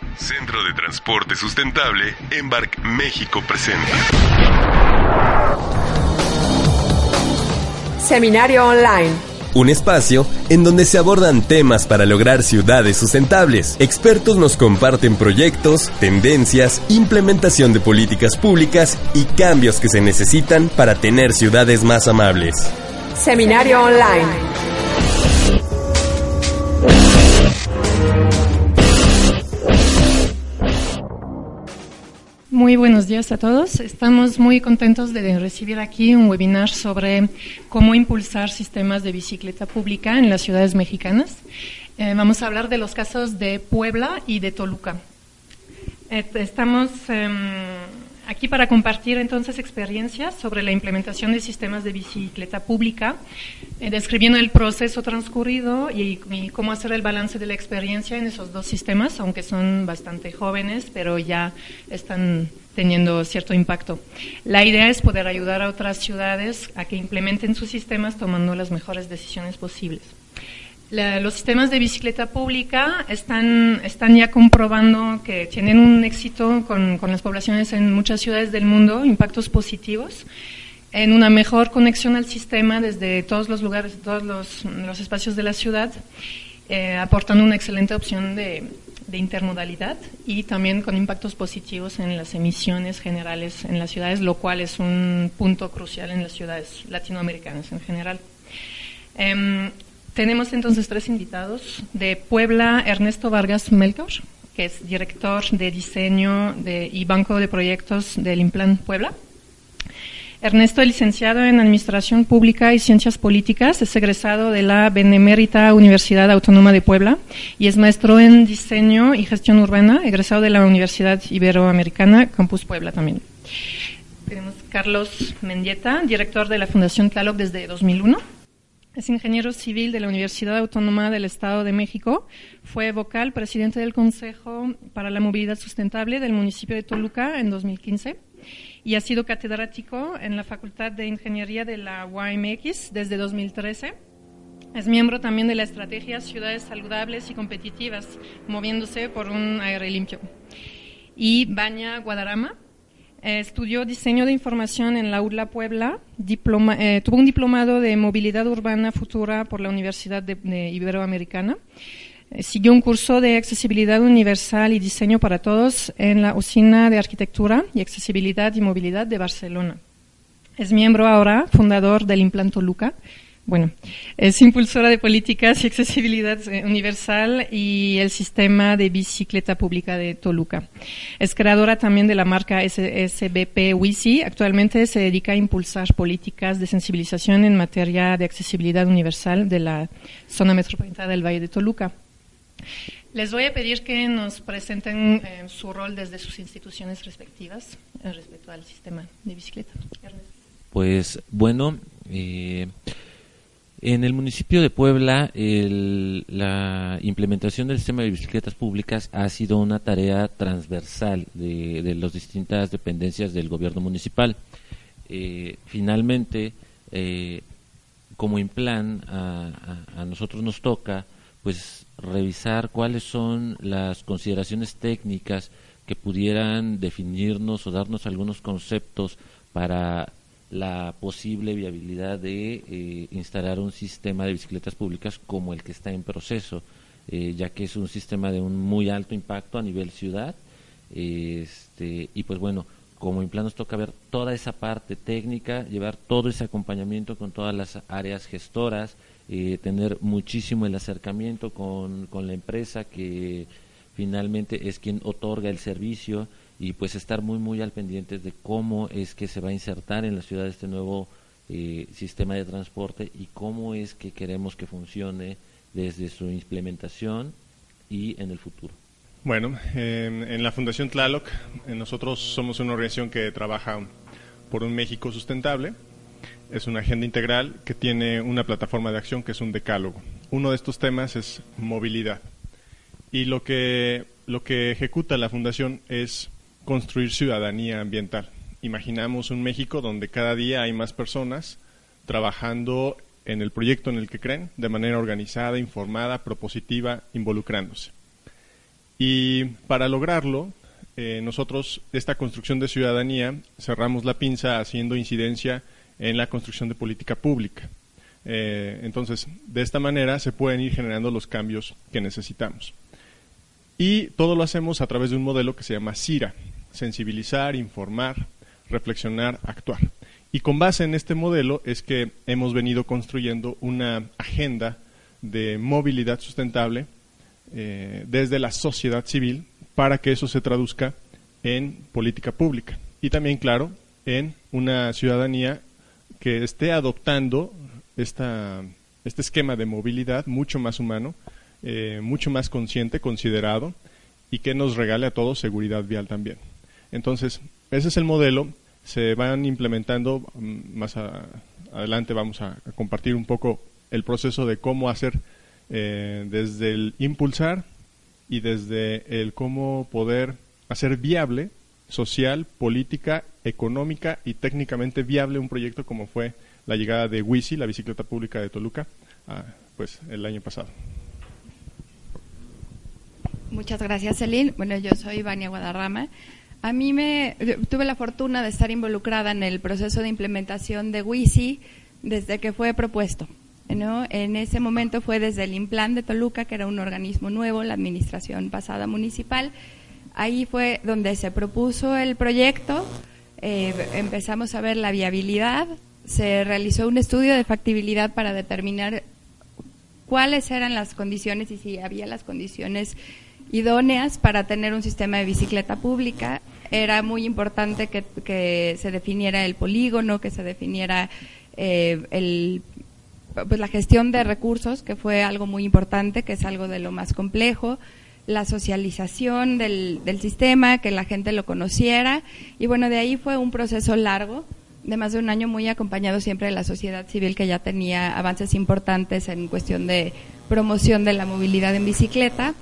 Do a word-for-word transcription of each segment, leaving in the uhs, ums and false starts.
Centro de Transporte Sustentable, Embark México presenta Seminario Online. Un espacio en donde se abordan temas para lograr ciudades sustentables. Expertos nos comparten proyectos, tendencias, implementación de políticas públicas y cambios que se necesitan para tener ciudades más amables. Seminario Online. Muy buenos días a todos. Estamos muy contentos de recibir aquí un webinar sobre cómo impulsar sistemas de bicicleta pública en las ciudades mexicanas. Eh, vamos a hablar de los casos de Puebla y de Toluca. Eh, estamos eh, aquí para compartir entonces experiencias sobre la implementación de sistemas de bicicleta pública, eh, describiendo el proceso transcurrido y, y cómo hacer el balance de la experiencia en esos dos sistemas, aunque son bastante jóvenes, pero ya están teniendo cierto impacto. La idea es poder ayudar a otras ciudades a que implementen sus sistemas tomando las mejores decisiones posibles. La, los sistemas de bicicleta pública están, están ya comprobando que tienen un éxito con, con las poblaciones en muchas ciudades del mundo, impactos positivos, en una mejor conexión al sistema desde todos los lugares, todos los, los espacios de la ciudad, eh, aportando una excelente opción de, de intermodalidad y también con impactos positivos en las emisiones generales en las ciudades, lo cual es un punto crucial en las ciudades latinoamericanas en general. Eh, Tenemos entonces tres invitados. De Puebla, Ernesto Vargas Melchor, que es director de diseño de, y banco de proyectos del Implan Puebla. Ernesto es licenciado en Administración Pública y Ciencias Políticas, es egresado de la Benemérita Universidad Autónoma de Puebla y es maestro en Diseño y Gestión Urbana, egresado de la Universidad Iberoamericana, Campus Puebla también. Tenemos Carlos Mendieta, director de la Fundación Tlaloc desde dos mil uno. Es ingeniero civil de la Universidad Autónoma del Estado de México. Fue vocal presidente del Consejo para la Movilidad Sustentable del municipio de Toluca en dos mil quince y ha sido catedrático en la Facultad de Ingeniería de la U A M X desde dos mil trece. Es miembro también de la estrategia Ciudades Saludables y Competitivas, moviéndose por un aire limpio. Y Baña Guadarrama. Eh, estudió diseño de información en la U D L A Puebla, diploma, eh, tuvo un diplomado de movilidad urbana futura por la Universidad de, de Iberoamericana, eh, siguió un curso de accesibilidad universal y diseño para todos en la Usina de Arquitectura y Accesibilidad y Movilidad de Barcelona. Es miembro ahora, fundador del Implan Toluca. Bueno, es impulsora de políticas y accesibilidad universal y el sistema de bicicleta pública de Toluca. Es creadora también de la marca S B P Wisi. Actualmente se dedica a impulsar políticas de sensibilización en materia de accesibilidad universal de la zona metropolitana del Valle de Toluca. Les voy a pedir que nos presenten eh, su rol desde sus instituciones respectivas eh, respecto al sistema de bicicleta. Ernesto. Pues bueno, eh, en el municipio de Puebla, el, la implementación del sistema de bicicletas públicas ha sido una tarea transversal de, de las distintas dependencias del gobierno municipal. Eh, finalmente, eh, como Implan, a, a, a nosotros nos toca pues revisar cuáles son las consideraciones técnicas que pudieran definirnos o darnos algunos conceptos para la posible viabilidad de eh, instalar un sistema de bicicletas públicas como el que está en proceso, eh, ya que es un sistema de un muy alto impacto a nivel ciudad, eh, este, y pues bueno, como Implan nos toca ver toda esa parte técnica, llevar todo ese acompañamiento con todas las áreas gestoras, eh, tener muchísimo el acercamiento con, con la empresa que finalmente es quien otorga el servicio, y pues estar muy muy al pendiente de cómo es que se va a insertar en la ciudad este nuevo eh, sistema de transporte y cómo es que queremos que funcione desde su implementación y en el futuro. Bueno, en, en la Fundación Tlaloc, eh, nosotros somos una organización que trabaja por un México sustentable. Es una agenda integral que tiene una plataforma de acción que es un decálogo. Uno de estos temas es movilidad. Y lo que, lo que ejecuta la Fundación es construir ciudadanía ambiental. Imaginamos un México donde cada día hay más personas trabajando en el proyecto en el que creen, de manera organizada, informada, propositiva, involucrándose. Y para lograrlo, eh, nosotros, esta construcción de ciudadanía, cerramos la pinza haciendo incidencia en la construcción de política pública. Eh, entonces, de esta manera se pueden ir generando los cambios que necesitamos. Y todo lo hacemos a través de un modelo que se llama CIRA, sensibilizar, informar, reflexionar, actuar. Y con base en este modelo es que hemos venido construyendo una agenda de movilidad sustentable eh, desde la sociedad civil para que eso se traduzca en política pública. Y también, claro, en una ciudadanía que esté adoptando esta, este esquema de movilidad mucho más humano, eh, mucho más consciente, considerado, y que nos regale a todos seguridad vial también. Entonces, ese es el modelo. Se van implementando, más a, adelante vamos a, a compartir un poco el proceso de cómo hacer eh, desde el impulsar y desde el cómo poder hacer viable, social, política, económica y técnicamente viable un proyecto como fue la llegada de WICI, la bicicleta pública de Toluca, ah, pues el año pasado. Muchas gracias, Celín. Bueno, yo soy Vania Guadarrama. A mí me tuve la fortuna de estar involucrada en el proceso de implementación de WICI desde que fue propuesto, ¿no? En ese momento fue desde el INPLAN de Toluca, que era un organismo nuevo, la administración pasada municipal. Ahí fue donde se propuso el proyecto, eh, empezamos a ver la viabilidad, se realizó un estudio de factibilidad para determinar cuáles eran las condiciones y si había las condiciones idóneas para tener un sistema de bicicleta pública. Era muy importante que, que se definiera el polígono, que se definiera eh, el, pues la gestión de recursos, que fue algo muy importante, que es algo de lo más complejo, la socialización del, del sistema, que la gente lo conociera, y bueno, de ahí fue un proceso largo, de más de un año, muy acompañado siempre de la sociedad civil, que ya tenía avances importantes en cuestión de promoción de la movilidad en bicicleta,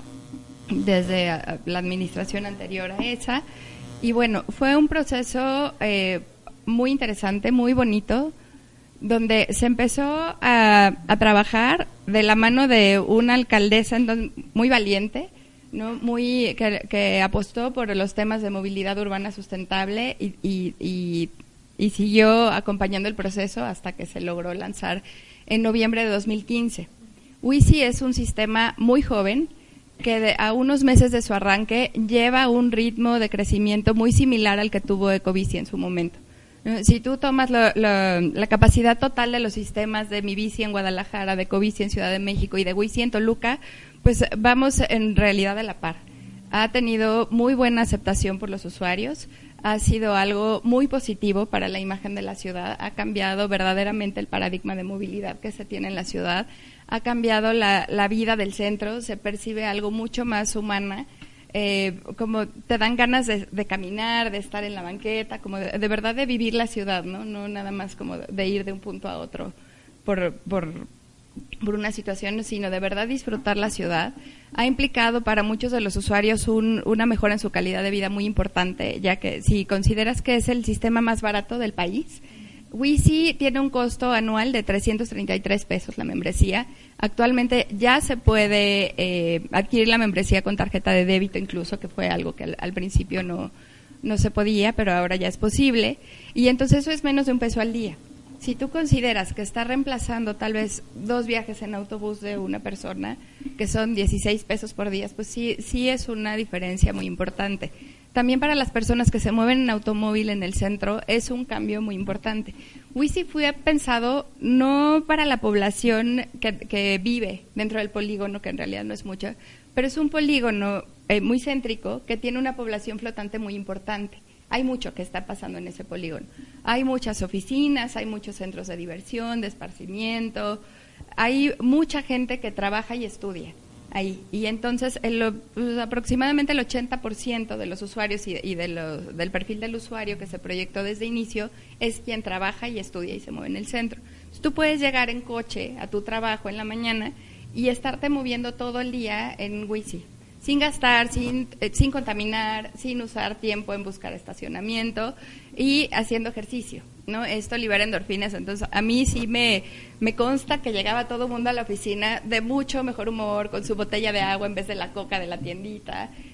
desde la administración anterior a esa. Y bueno, fue un proceso eh, muy interesante, muy bonito, donde se empezó a, a trabajar de la mano de una alcaldesa muy valiente, ¿no? Muy que, que apostó por los temas de movilidad urbana sustentable y, y, y, y siguió acompañando el proceso hasta que se logró lanzar en noviembre de dos mil quince. WICI es un sistema muy joven, que de, a unos meses de su arranque lleva un ritmo de crecimiento muy similar al que tuvo Ecobici en su momento. Si tú tomas lo, lo, la capacidad total de los sistemas de Mi Bici en Guadalajara, de Ecobici en Ciudad de México y de WICI en Toluca, pues vamos en realidad a la par. Ha tenido muy buena aceptación por los usuarios, ha sido algo muy positivo para la imagen de la ciudad, ha cambiado verdaderamente el paradigma de movilidad que se tiene en la ciudad, ha cambiado la, la vida del centro, se percibe algo mucho más humana, eh, como te dan ganas de, de caminar, de estar en la banqueta, como de, de verdad de vivir la ciudad, ¿no? No nada más como de ir de un punto a otro por, por, por una situación, sino de verdad disfrutar la ciudad. Ha implicado para muchos de los usuarios un, una mejora en su calidad de vida muy importante, ya que si consideras que es el sistema más barato del país, WICI tiene un costo anual de trescientos treinta y tres pesos la membresía. Actualmente ya se puede eh, adquirir la membresía con tarjeta de débito incluso, que fue algo que al, al principio no, no se podía, pero ahora ya es posible. Y entonces eso es menos de un peso al día. Si tú consideras que está reemplazando tal vez dos viajes en autobús de una persona, que son dieciséis pesos por día, pues sí, sí es una diferencia muy importante. También para las personas que se mueven en automóvil en el centro es un cambio muy importante. WICI fue pensado no para la población que, que vive dentro del polígono, que en realidad no es mucha, pero es un polígono eh, muy céntrico que tiene una población flotante muy importante. Hay mucho que está pasando en ese polígono. Hay muchas oficinas, hay muchos centros de diversión, de esparcimiento, hay mucha gente que trabaja y estudia ahí. Y entonces el, pues, aproximadamente el ochenta por ciento de los usuarios y, y de los, del perfil del usuario que se proyectó desde inicio es quien trabaja y estudia y se mueve en el centro. Entonces, tú puedes llegar en coche a tu trabajo en la mañana y estarte moviendo todo el día en WICI, sin gastar, sin, eh, sin contaminar, sin usar tiempo en buscar estacionamiento y haciendo ejercicio, ¿no? Esto libera endorfinas, entonces a mí sí me, me consta que llegaba todo el mundo a la oficina de mucho mejor humor, con su botella de agua en vez de la coca de la tiendita,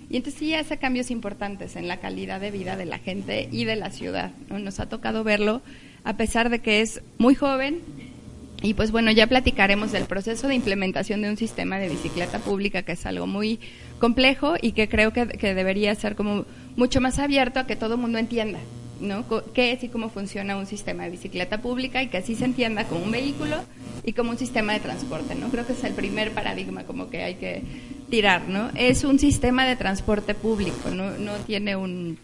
Y entonces sí hace cambios importantes en la calidad de vida de la gente y de la ciudad, ¿no? Nos ha tocado verlo, a pesar de que es muy joven. Y pues bueno, ya platicaremos del proceso de implementación de un sistema de bicicleta pública, que es algo muy complejo y que creo que, que debería ser como mucho más abierto a que todo el mundo entienda, ¿no? Qué es y cómo funciona un sistema de bicicleta pública, y que así se entienda como un vehículo y como un sistema de transporte, ¿no? Creo que es el primer paradigma como que hay que tirar, ¿no? Es un sistema de transporte público, no, no tiene un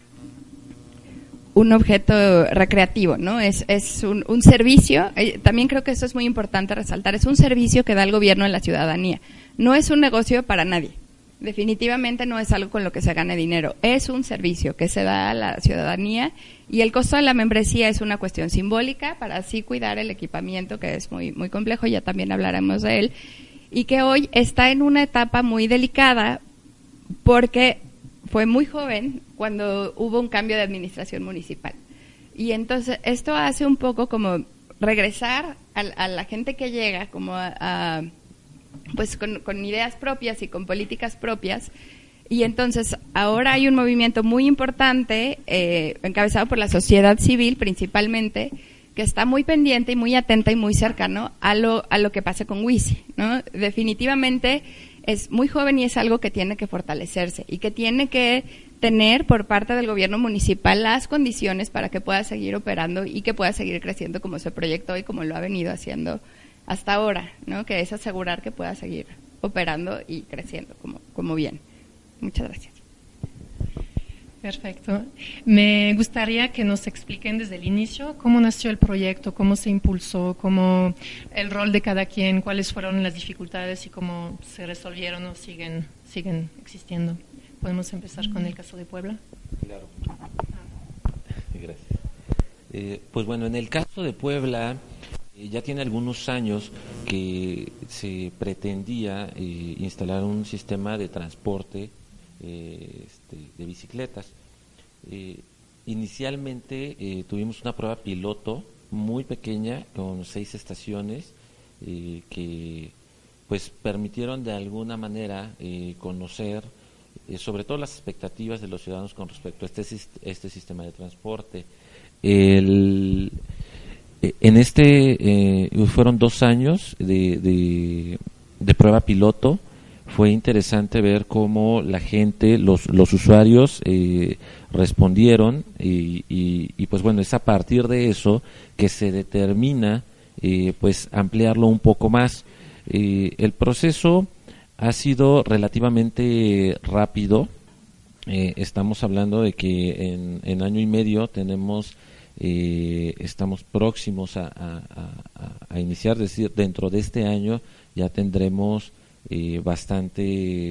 un objeto recreativo, ¿no? Es, es un, un servicio, eh, también creo que eso es muy importante resaltar, es un servicio que da el gobierno a la ciudadanía, no es un negocio para nadie, definitivamente no es algo con lo que se gane dinero, es un servicio que se da a la ciudadanía, y el costo de la membresía es una cuestión simbólica para así cuidar el equipamiento, que es muy, muy complejo, ya también hablaremos de él, y que hoy está en una etapa muy delicada porque fue muy joven cuando hubo un cambio de administración municipal. Y entonces esto hace un poco como regresar a, a la gente que llega como a, a pues con, con ideas propias y con políticas propias. Y entonces ahora hay un movimiento muy importante, eh, encabezado por la sociedad civil principalmente, que está muy pendiente y muy atenta y muy cercano a lo, a lo que pase con WISI, ¿no? Definitivamente es muy joven y es algo que tiene que fortalecerse y que tiene que tener por parte del gobierno municipal las condiciones para que pueda seguir operando y que pueda seguir creciendo como se proyectó y como lo ha venido haciendo hasta ahora, ¿no? Que es asegurar que pueda seguir operando y creciendo como, como bien. Muchas gracias. Perfecto. Me gustaría que nos expliquen desde el inicio cómo nació el proyecto, cómo se impulsó, cómo el rol de cada quien, cuáles fueron las dificultades y cómo se resolvieron o siguen, siguen existiendo. ¿Podemos empezar con el caso de Puebla? Claro. Gracias. Eh, pues bueno, en el caso de Puebla, eh, ya tiene algunos años que se pretendía eh, instalar un sistema de transporte Eh, este, de bicicletas. Eh, inicialmente eh, tuvimos una prueba piloto muy pequeña con seis estaciones eh, que pues permitieron de alguna manera eh, conocer eh, sobre todo las expectativas de los ciudadanos con respecto a este, este sistema de transporte. El, eh, en este eh, fueron dos años de, de, de prueba piloto. Fue interesante ver cómo la gente, los, los usuarios eh, respondieron y, y, y pues bueno, es a partir de eso que se determina eh, pues ampliarlo un poco más. Eh, el proceso ha sido relativamente rápido, eh, estamos hablando de que en, en año y medio tenemos, eh, estamos próximos a, a, a, a iniciar, es decir, dentro de este año ya tendremos Eh, bastante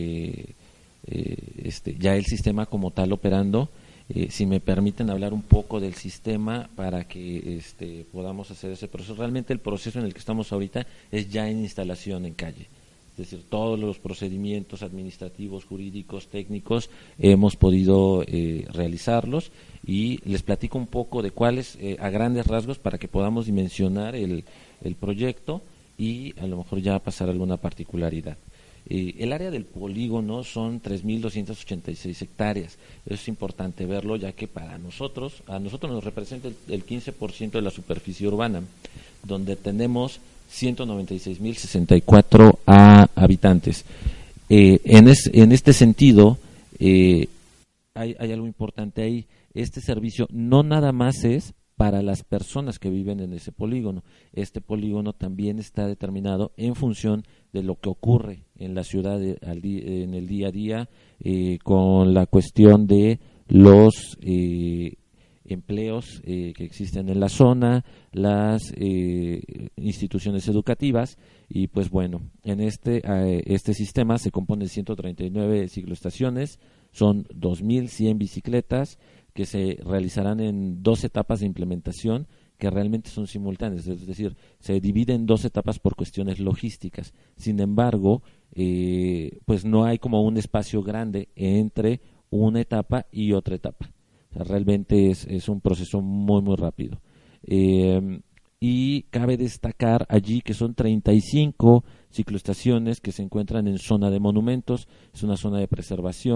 eh, este, ya el sistema como tal operando. Eh, si me permiten hablar un poco del sistema para que este, podamos hacer ese proceso. Realmente el proceso en el que estamos ahorita es ya en instalación en calle, es decir, todos los procedimientos administrativos, jurídicos, técnicos hemos podido eh, realizarlos, y les platico un poco de cuáles, eh, a grandes rasgos, para que podamos dimensionar el, el proyecto y a lo mejor ya pasar alguna particularidad. Eh, el área del polígono son tres mil doscientas ochenta y seis hectáreas. Eso es importante verlo, ya que para nosotros, a nosotros nos representa el, el quince por ciento de la superficie urbana, donde tenemos ciento noventa y seis mil sesenta y cuatro a, habitantes. Eh, en, es, en este sentido, eh, hay, hay algo importante ahí. Este servicio no nada más es para las personas que viven en ese polígono. Este polígono también está determinado en función de lo que ocurre en la ciudad de, al di, en el día a día, eh, con la cuestión de los eh, empleos eh, que existen en la zona, las eh, instituciones educativas, y pues bueno, en este, eh, este sistema se compone de ciento treinta y nueve cicloestaciones, son dos mil cien bicicletas, que se realizarán en dos etapas de implementación que realmente son simultáneas, es decir, se divide en dos etapas por cuestiones logísticas. Sin embargo, eh, pues no hay como un espacio grande entre una etapa y otra etapa. O sea, realmente es, es un proceso muy, muy rápido. Eh, y cabe destacar allí que son treinta y cinco cicloestaciones que se encuentran en zona de monumentos, es una zona de preservación.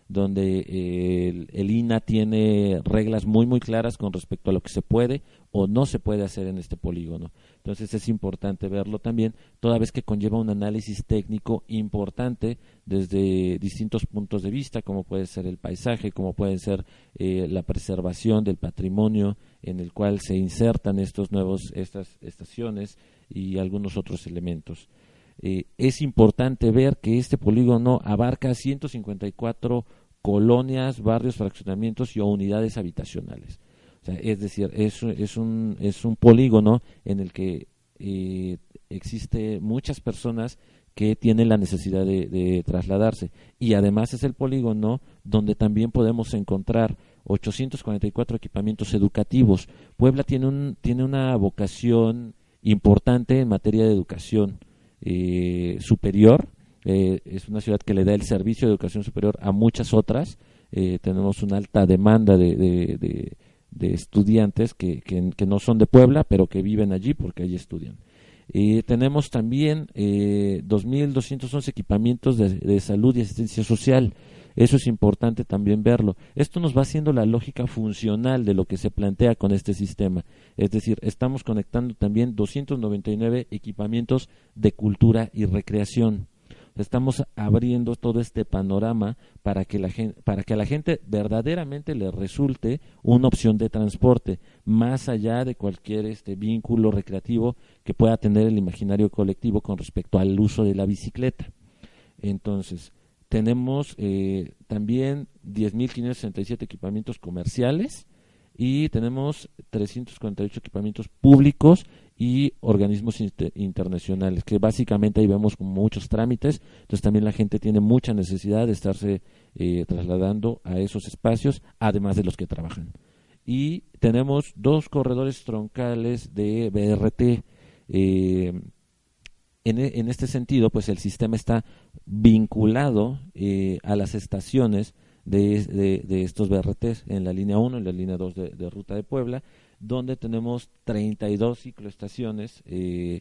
donde eh, el, el I N A tiene reglas muy muy claras con respecto a lo que se puede o no se puede hacer en este polígono. Entonces es importante verlo también, toda vez que conlleva un análisis técnico importante desde distintos puntos de vista, como puede ser el paisaje, como puede ser eh, la preservación del patrimonio en el cual se insertan estos nuevos estas estaciones y algunos otros elementos. Eh, es importante ver que este polígono abarca ciento cincuenta y cuatro colonias, barrios, fraccionamientos y o unidades habitacionales. O sea, es decir, es, es, un, es un polígono en el que eh, existe muchas personas que tienen la necesidad de, de trasladarse, y además es el polígono donde también podemos encontrar ochocientos cuarenta y cuatro equipamientos educativos. Puebla tiene, un, tiene una vocación importante en materia de educación eh, superior. Eh, es una ciudad que le da el servicio de educación superior a muchas otras. Eh, tenemos una alta demanda de, de, de, de estudiantes que, que, que no son de Puebla, pero que viven allí porque allí estudian. Eh, tenemos también eh, dos mil doscientos once equipamientos de, de salud y asistencia social. Eso es importante también verlo. Esto nos va haciendo la lógica funcional de lo que se plantea con este sistema. Es decir, estamos conectando también doscientos noventa y nueve equipamientos de cultura y recreación. Estamos abriendo todo este panorama para que la gente, para que a la gente verdaderamente le resulte una opción de transporte, más allá de cualquier este vínculo recreativo que pueda tener el imaginario colectivo con respecto al uso de la bicicleta. Entonces, tenemos eh, también diez mil quinientos sesenta y siete equipamientos comerciales y tenemos trescientos cuarenta y ocho equipamientos públicos y organismos inter internacionales, que básicamente ahí vemos como muchos trámites. Entonces también la gente tiene mucha necesidad de estarse eh, trasladando a esos espacios, además de los que trabajan. Y tenemos dos corredores troncales de B R T. Eh, en, en este sentido, pues el sistema está vinculado eh, a las estaciones de, de, de estos B R Ts en la línea uno y la línea dos de, de Ruta de Puebla, donde tenemos treinta y dos cicloestaciones eh,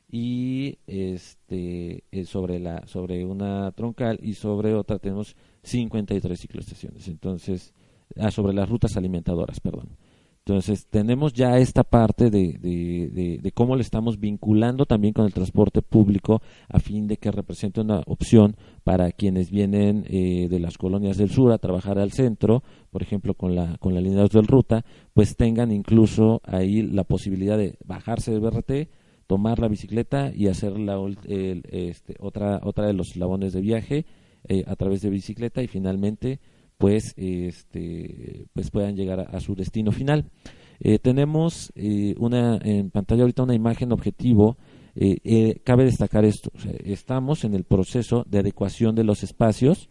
y este eh, sobre la sobre una troncal, y sobre otra tenemos cincuenta y tres cicloestaciones. Entonces, ah, sobre las rutas alimentadoras, perdón. Entonces, tenemos ya esta parte de, de, de, de cómo le estamos vinculando también con el transporte público a fin de que represente una opción para quienes vienen eh, de las colonias del sur a trabajar al centro, por ejemplo, con la con la línea dos del Ruta, pues tengan incluso ahí la posibilidad de bajarse del B R T, tomar la bicicleta y hacer la, el, este, otra, otra de los eslabones de viaje eh, a través de bicicleta, y finalmente pues este pues puedan llegar a, a su destino final. Eh, tenemos eh, una en pantalla ahorita una imagen objetivo. Eh, eh, cabe destacar esto, o sea, estamos en el proceso de adecuación de los espacios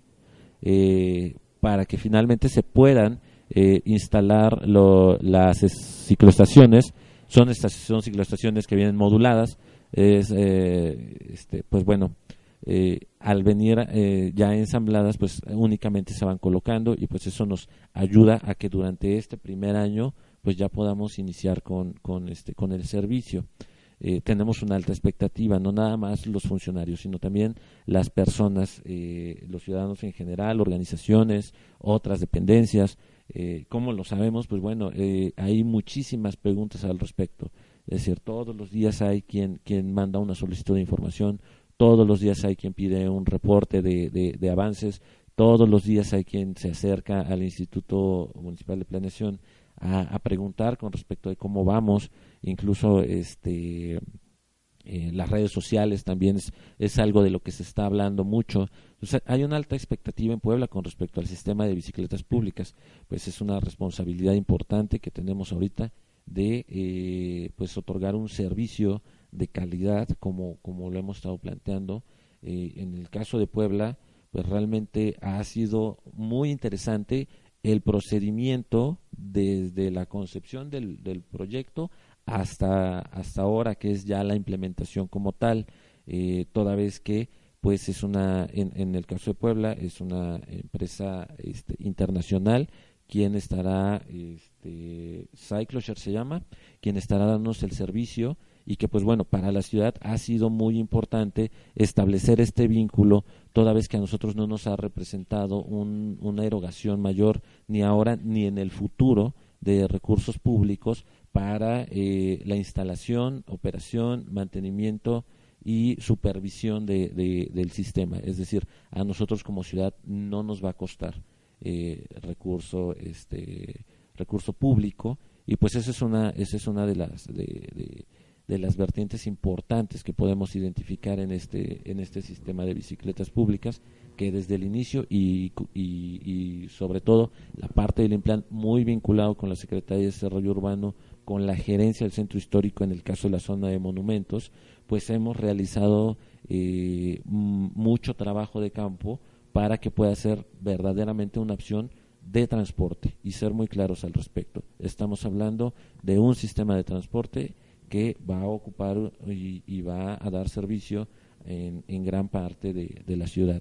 eh, para que finalmente se puedan eh, instalar lo, las cicloestaciones. Son estas son cicloestaciones que vienen moduladas. Es eh, este pues bueno Eh, al venir eh, ya ensambladas, pues únicamente se van colocando, y pues eso nos ayuda a que durante este primer año pues ya podamos iniciar con, con este con el servicio. Eh, tenemos una alta expectativa, no nada más los funcionarios, sino también las personas, eh, los ciudadanos en general, organizaciones, otras dependencias. Eh, ¿Cómo lo sabemos? Pues bueno, eh, hay muchísimas preguntas al respecto. Es decir, todos los días hay quien, quien manda una solicitud de información. Todos los días hay quien pide un reporte de, de, de avances, todos los días hay quien se acerca al Instituto Municipal de Planeación a, a preguntar con respecto de cómo vamos. Incluso este eh, las redes sociales también es, es algo de lo que se está hablando mucho. O sea, hay una alta expectativa en Puebla con respecto al sistema de bicicletas públicas. Pues es una responsabilidad importante que tenemos ahorita de eh, pues otorgar un servicio de calidad como, como lo hemos estado planteando. Eh, en el caso de Puebla, pues realmente ha sido muy interesante el procedimiento desde la concepción del, del proyecto hasta, hasta ahora, que es ya la implementación como tal, eh, toda vez que pues es una, en, en el caso de Puebla, es una empresa este, internacional quien estará, este, Cycloshare se llama, quien estará dándonos el servicio, y que pues bueno, para la ciudad ha sido muy importante establecer este vínculo, toda vez que a nosotros no nos ha representado un, una erogación mayor ni ahora ni en el futuro de recursos públicos para eh, la instalación, operación, mantenimiento y supervisión de, de, del sistema. Es decir, a nosotros como ciudad no nos va a costar eh, recurso, este, recurso público, y pues esa es una, esa es una de las de, de, de las vertientes importantes que podemos identificar en este, en este sistema de bicicletas públicas, que desde el inicio y, y, y sobre todo la parte del Implan muy vinculado con la Secretaría de Desarrollo Urbano, con la gerencia del centro histórico en el caso de la zona de monumentos, pues hemos realizado eh, mucho trabajo de campo para que pueda ser verdaderamente una opción de transporte y ser muy claros al respecto. Estamos hablando de un sistema de transporte que va a ocupar y, y va a dar servicio en, en gran parte de, de la ciudad,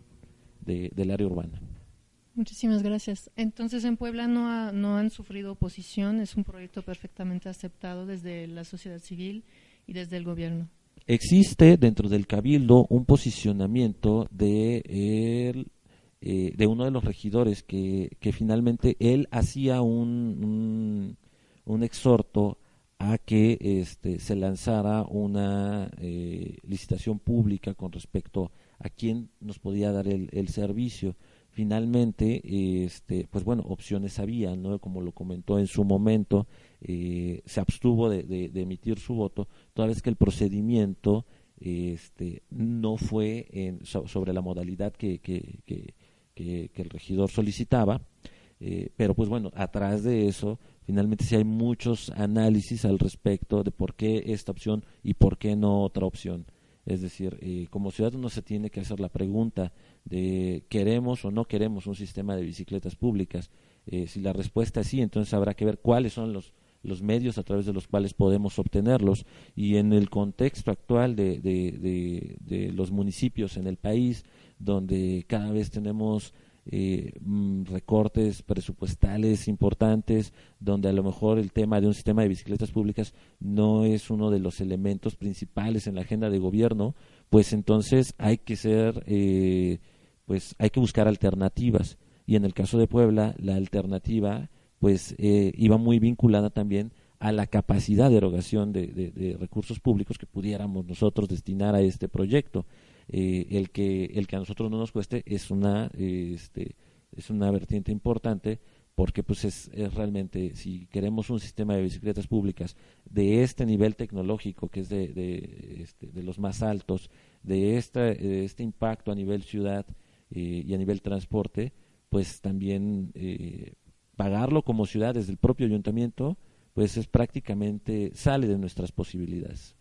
de, del área urbana. Muchísimas gracias. Entonces, en Puebla no, ha, no han sufrido oposición, es un proyecto perfectamente aceptado desde la sociedad civil y desde el gobierno. Existe dentro del Cabildo un posicionamiento de, el, eh, de uno de los regidores que, que finalmente él hacía un, un, un exhorto a que este, se lanzara una eh, licitación pública con respecto a quién nos podía dar el, el servicio. Finalmente, este, pues bueno, opciones había, ¿no? Como lo comentó en su momento, eh, se abstuvo de, de, de emitir su voto, toda vez que el procedimiento este, no fue en, so, sobre la modalidad que, que, que, que, que el regidor solicitaba, eh, pero pues bueno, atrás de eso, finalmente sí hay muchos análisis al respecto de por qué esta opción y por qué no otra opción. Es decir, eh, como ciudad uno se tiene que hacer la pregunta de queremos o no queremos un sistema de bicicletas públicas. Eh, si la respuesta es sí, entonces habrá que ver cuáles son los, los medios a través de los cuales podemos obtenerlos. Y en el contexto actual de, de, de, de los municipios en el país, donde cada vez tenemos Eh, recortes presupuestales importantes, donde a lo mejor el tema de un sistema de bicicletas públicas no es uno de los elementos principales en la agenda de gobierno, pues entonces hay que ser, eh, pues hay que buscar alternativas. Y en el caso de Puebla, la alternativa pues eh, iba muy vinculada también a la capacidad de erogación de, de, de recursos públicos que pudiéramos nosotros destinar a este proyecto. Eh, el que el que a nosotros no nos cueste es una eh, este es una vertiente importante, porque pues es, es realmente, si queremos un sistema de bicicletas públicas de este nivel tecnológico, que es de de, este, de los más altos, de esta de este impacto a nivel ciudad eh, y a nivel transporte, pues también eh, pagarlo como ciudad desde el propio ayuntamiento, pues es prácticamente, sale de nuestras posibilidades.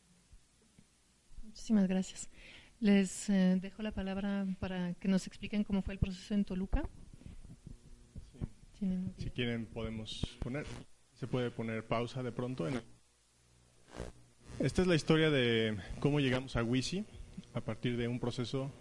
Muchísimas gracias. Les eh, dejo la palabra para que nos expliquen cómo fue el proceso en Toluca. Sí. Si quieren podemos poner, se puede poner pausa de pronto. En... Esta es la historia de cómo llegamos a WISI a partir de un proceso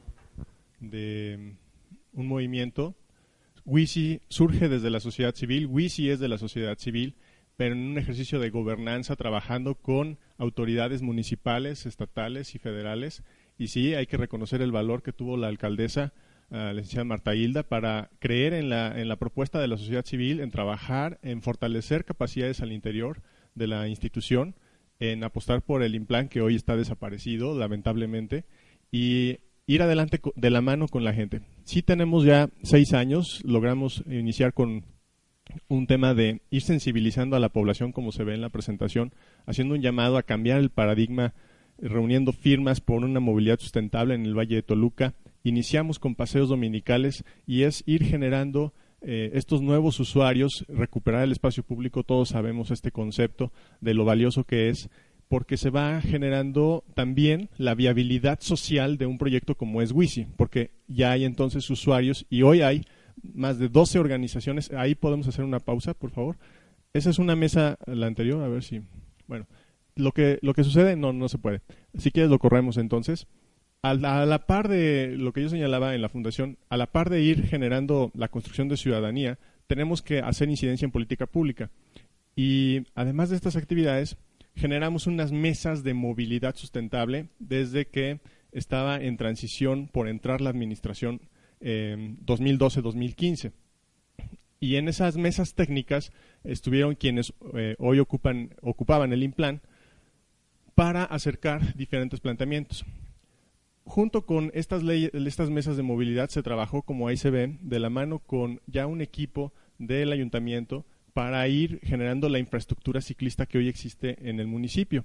de un movimiento. WISI surge desde la sociedad civil, WISI es de la sociedad civil, pero en un ejercicio de gobernanza trabajando con autoridades municipales, estatales y federales. Y sí, hay que reconocer el valor que tuvo la alcaldesa, uh, la licenciada Marta Hilda, para creer en la, en la propuesta de la sociedad civil, en trabajar, en fortalecer capacidades al interior de la institución, en apostar por el Implan, que hoy está desaparecido, lamentablemente, y ir adelante de la mano con la gente. Sí tenemos ya seis años, logramos iniciar con un tema de ir sensibilizando a la población, como se ve en la presentación, haciendo un llamado a cambiar el paradigma, reuniendo firmas por una movilidad sustentable en el Valle de Toluca. Iniciamos con paseos dominicales y es ir generando eh, estos nuevos usuarios, recuperar el espacio público. Todos sabemos este concepto de lo valioso que es, porque se va generando también la viabilidad social de un proyecto como es WISI, porque ya hay entonces usuarios y hoy hay más de doce organizaciones. Ahí podemos hacer una pausa, por favor. Esa es una mesa, la anterior, a ver si... Bueno, lo que lo que sucede, no, no se puede. Si quieres lo corremos entonces. A la, a la par de lo que yo señalaba en la fundación, a la par de ir generando la construcción de ciudadanía, tenemos que hacer incidencia en política pública. Y además de estas actividades, generamos unas mesas de movilidad sustentable desde que estaba en transición por entrar la administración eh, dos mil doce dos mil quince. Y en esas mesas técnicas estuvieron quienes eh, hoy ocupan, ocupaban el INPLAN para acercar diferentes planteamientos. Junto con estas, leyes, estas mesas de movilidad se trabajó, como ahí se ve, de la mano con ya un equipo del ayuntamiento para ir generando la infraestructura ciclista que hoy existe en el municipio.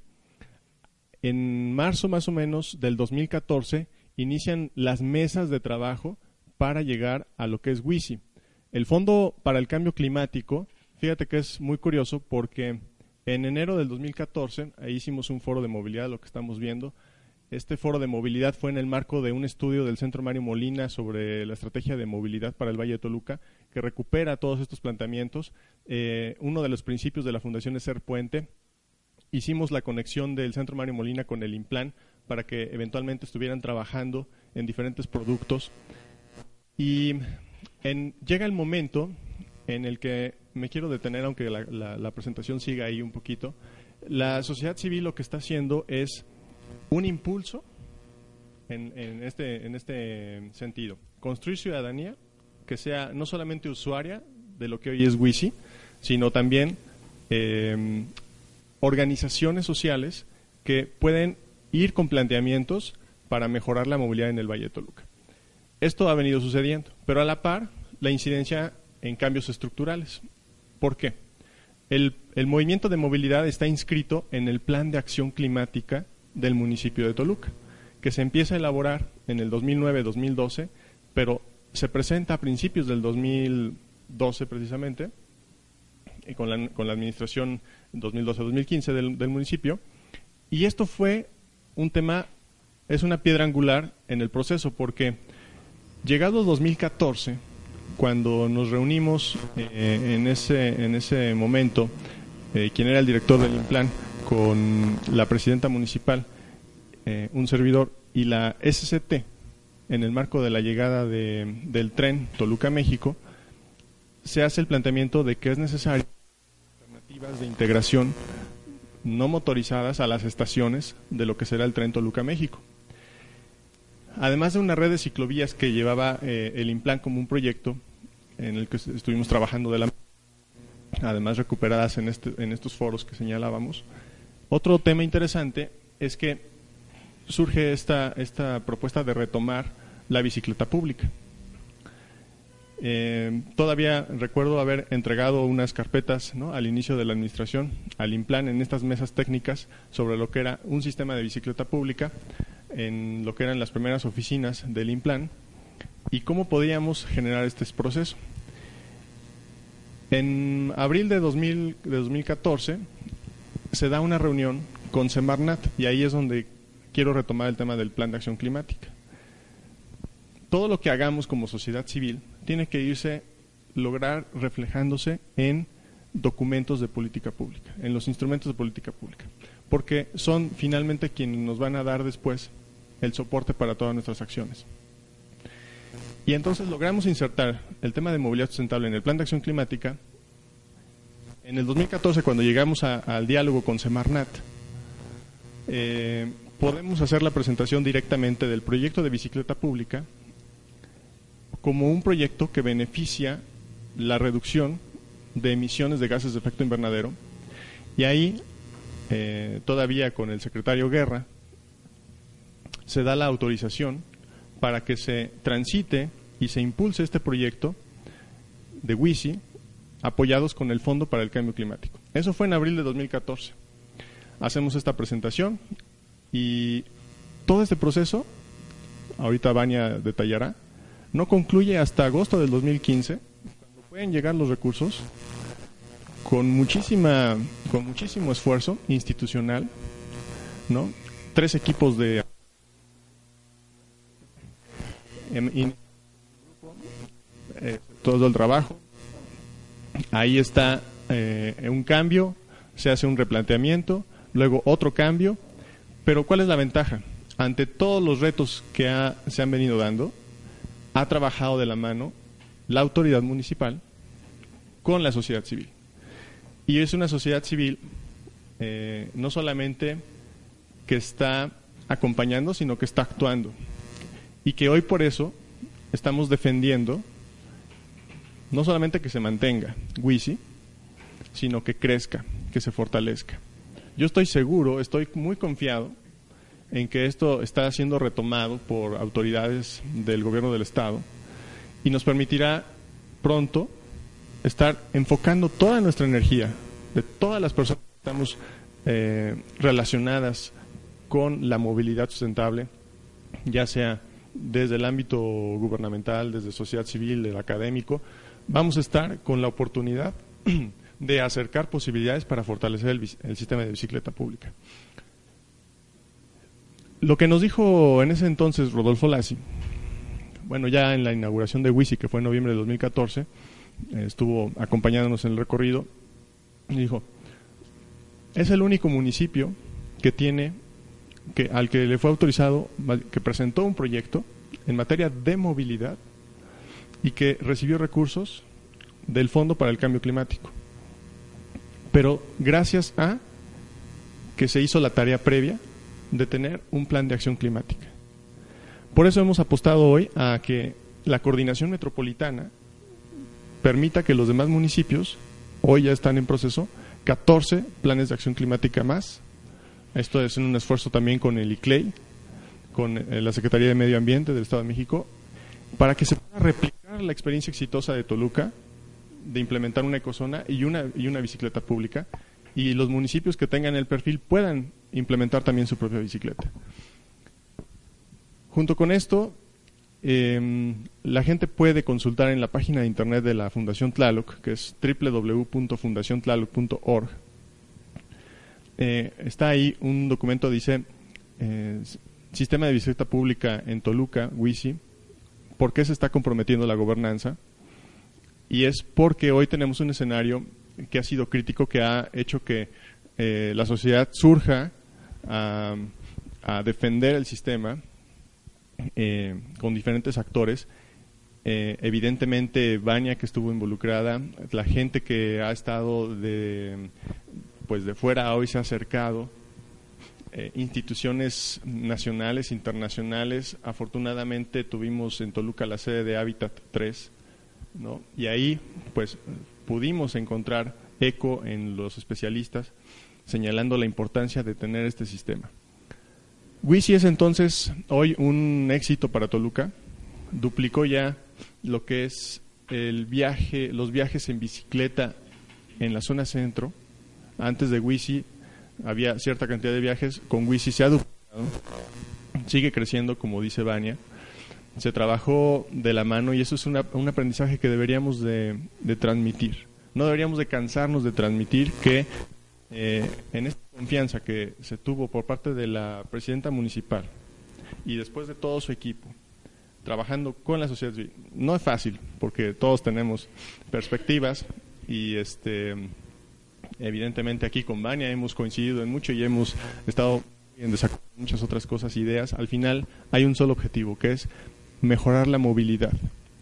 En marzo más o menos del dos mil catorce inician las mesas de trabajo para llegar a lo que es WISI. El Fondo para el Cambio Climático, fíjate que es muy curioso porque en enero del dos mil catorce, ahí hicimos un foro de movilidad, lo que estamos viendo. Este foro de movilidad fue en el marco de un estudio del Centro Mario Molina sobre la estrategia de movilidad para el Valle de Toluca, que recupera todos estos planteamientos. Eh, uno de los principios de la Fundación es ser puente. Hicimos la conexión del Centro Mario Molina con el INPLAN para que eventualmente estuvieran trabajando en diferentes productos. Y en, llega el momento en el que me quiero detener, aunque la, la, la presentación siga ahí un poquito. La sociedad civil lo que está haciendo es un impulso en, en, este, en este sentido. Construir ciudadanía que sea no solamente usuaria de lo que hoy es WISI, sino también eh, organizaciones sociales que pueden ir con planteamientos para mejorar la movilidad en el Valle de Toluca. Esto ha venido sucediendo, pero a la par la incidencia en cambios estructurales. ¿Por qué? El, el movimiento de movilidad está inscrito en el Plan de Acción Climática del municipio de Toluca, que se empieza a elaborar en el dos mil nueve dos mil doce, pero se presenta a principios del dos mil doce precisamente, y con, la, con la administración dos mil doce dos mil quince del, del municipio, y esto fue un tema, es una piedra angular en el proceso, porque llegado dos mil catorce, cuando nos reunimos eh, en, ese, en ese momento, eh, quien era el director del INPLAN, con la presidenta municipal, eh, un servidor, y la S C T, en el marco de la llegada de, del tren Toluca-México, se hace el planteamiento de que es necesario alternativas de integración no motorizadas a las estaciones de lo que será el tren Toluca-México. Además de una red de ciclovías que llevaba eh, el INPLAN como un proyecto en el que estuvimos trabajando de la además recuperadas en, este, en estos foros que señalábamos. Otro tema interesante es que surge esta, esta propuesta de retomar la bicicleta pública. Eh, todavía recuerdo haber entregado unas carpetas, ¿no?, al inicio de la administración, al INPLAN, en estas mesas técnicas sobre lo que era un sistema de bicicleta pública, en lo que eran las primeras oficinas del INPLAN, y cómo podíamos generar este proceso. En abril de, dos mil, de dos mil catorce se da una reunión con Semarnat, y ahí es donde quiero retomar el tema del Plan de Acción Climática. Todo lo que hagamos como sociedad civil tiene que irse, lograr reflejándose en documentos de política pública, en los instrumentos de política pública, porque son finalmente quienes nos van a dar después el soporte para todas nuestras acciones. Y entonces logramos insertar el tema de movilidad sustentable en el Plan de Acción Climática. En el dos mil catorce, cuando llegamos a, al diálogo con Semarnat, eh, podemos hacer la presentación directamente del proyecto de bicicleta pública como un proyecto que beneficia la reducción de emisiones de gases de efecto invernadero. Y ahí, eh, todavía con el secretario Guerra, se da la autorización para que se transite y se impulse este proyecto de WISI, apoyados con el Fondo para el Cambio Climático. Eso fue en abril de dos mil catorce. Hacemos esta presentación y todo este proceso, ahorita Vania detallará, no concluye hasta agosto del dos mil quince, cuando pueden llegar los recursos con muchísima, con muchísimo esfuerzo institucional, ¿no? Tres equipos de eh, todo el trabajo. Ahí está eh, un cambio, se hace un replanteamiento, luego otro cambio, pero ¿cuál es la ventaja? Ante todos los retos que ha, se han venido dando, ha trabajado de la mano la autoridad municipal con la sociedad civil. Y es una sociedad civil eh, no solamente que está acompañando, sino que está actuando. Y que hoy por eso estamos defendiendo no solamente que se mantenga WISI, sino que crezca, que se fortalezca. Yo estoy seguro, estoy muy confiado en que esto está siendo retomado por autoridades del gobierno del Estado y nos permitirá pronto estar enfocando toda nuestra energía de todas las personas que estamos eh, relacionadas con la movilidad sustentable, ya sea desde el ámbito gubernamental, desde sociedad civil, el académico. Vamos a estar con la oportunidad de acercar posibilidades para fortalecer el, el sistema de bicicleta pública. Lo que nos dijo en ese entonces Rodolfo Lassi, bueno, ya en la inauguración de WISI, que fue en noviembre de dos mil catorce, eh, estuvo acompañándonos en el recorrido, y dijo, es el único municipio que tiene, que al que le fue autorizado, que presentó un proyecto en materia de movilidad y que recibió recursos del Fondo para el Cambio Climático. Pero gracias a que se hizo la tarea previa de tener un plan de acción climática. Por eso hemos apostado hoy a que la coordinación metropolitana permita que los demás municipios, hoy ya están en proceso, catorce planes de acción climática más. Esto es un esfuerzo también con el I C L E I, con la Secretaría de Medio Ambiente del Estado de México, para que se pueda replicar la experiencia exitosa de Toluca de implementar una ecozona y una, y una bicicleta pública, y los municipios que tengan el perfil puedan implementar también su propia bicicleta. Junto con esto, eh, la gente puede consultar en la página de internet de la Fundación Tlaloc, que es doble u doble u doble u punto fundación tlaloc punto org. Eh, está ahí un documento, dice eh, Sistema de Bicicleta Pública en Toluca, WISI, ¿por qué se está comprometiendo la gobernanza? Y es porque hoy tenemos un escenario que ha sido crítico, que ha hecho que eh, la sociedad surja a, a defender el sistema eh, con diferentes actores. Eh, evidentemente Vania, que estuvo involucrada, la gente que ha estado de, pues de fuera hoy se ha acercado, eh, instituciones nacionales, internacionales. Afortunadamente tuvimos en Toluca la sede de Hábitat tres, ¿no? Y ahí pues pudimos encontrar eco en los especialistas señalando la importancia de tener este sistema. WISI es entonces hoy un éxito para Toluca, duplicó ya lo que es el viaje, los viajes en bicicleta en la zona centro. Antes de WISI había cierta cantidad de viajes, con WISI se ha duplicado, sigue creciendo, como dice Vania. Se trabajó de la mano y eso es una, un aprendizaje que deberíamos de, de transmitir. No deberíamos de cansarnos de transmitir que eh, en esta confianza que se tuvo por parte de la presidenta municipal y después de todo su equipo, trabajando con la sociedad civil, no es fácil porque todos tenemos perspectivas y este evidentemente aquí con Vania hemos coincidido en mucho y hemos estado en desacuerdo en muchas otras cosas, ideas. Al final hay un solo objetivo, que es mejorar la movilidad.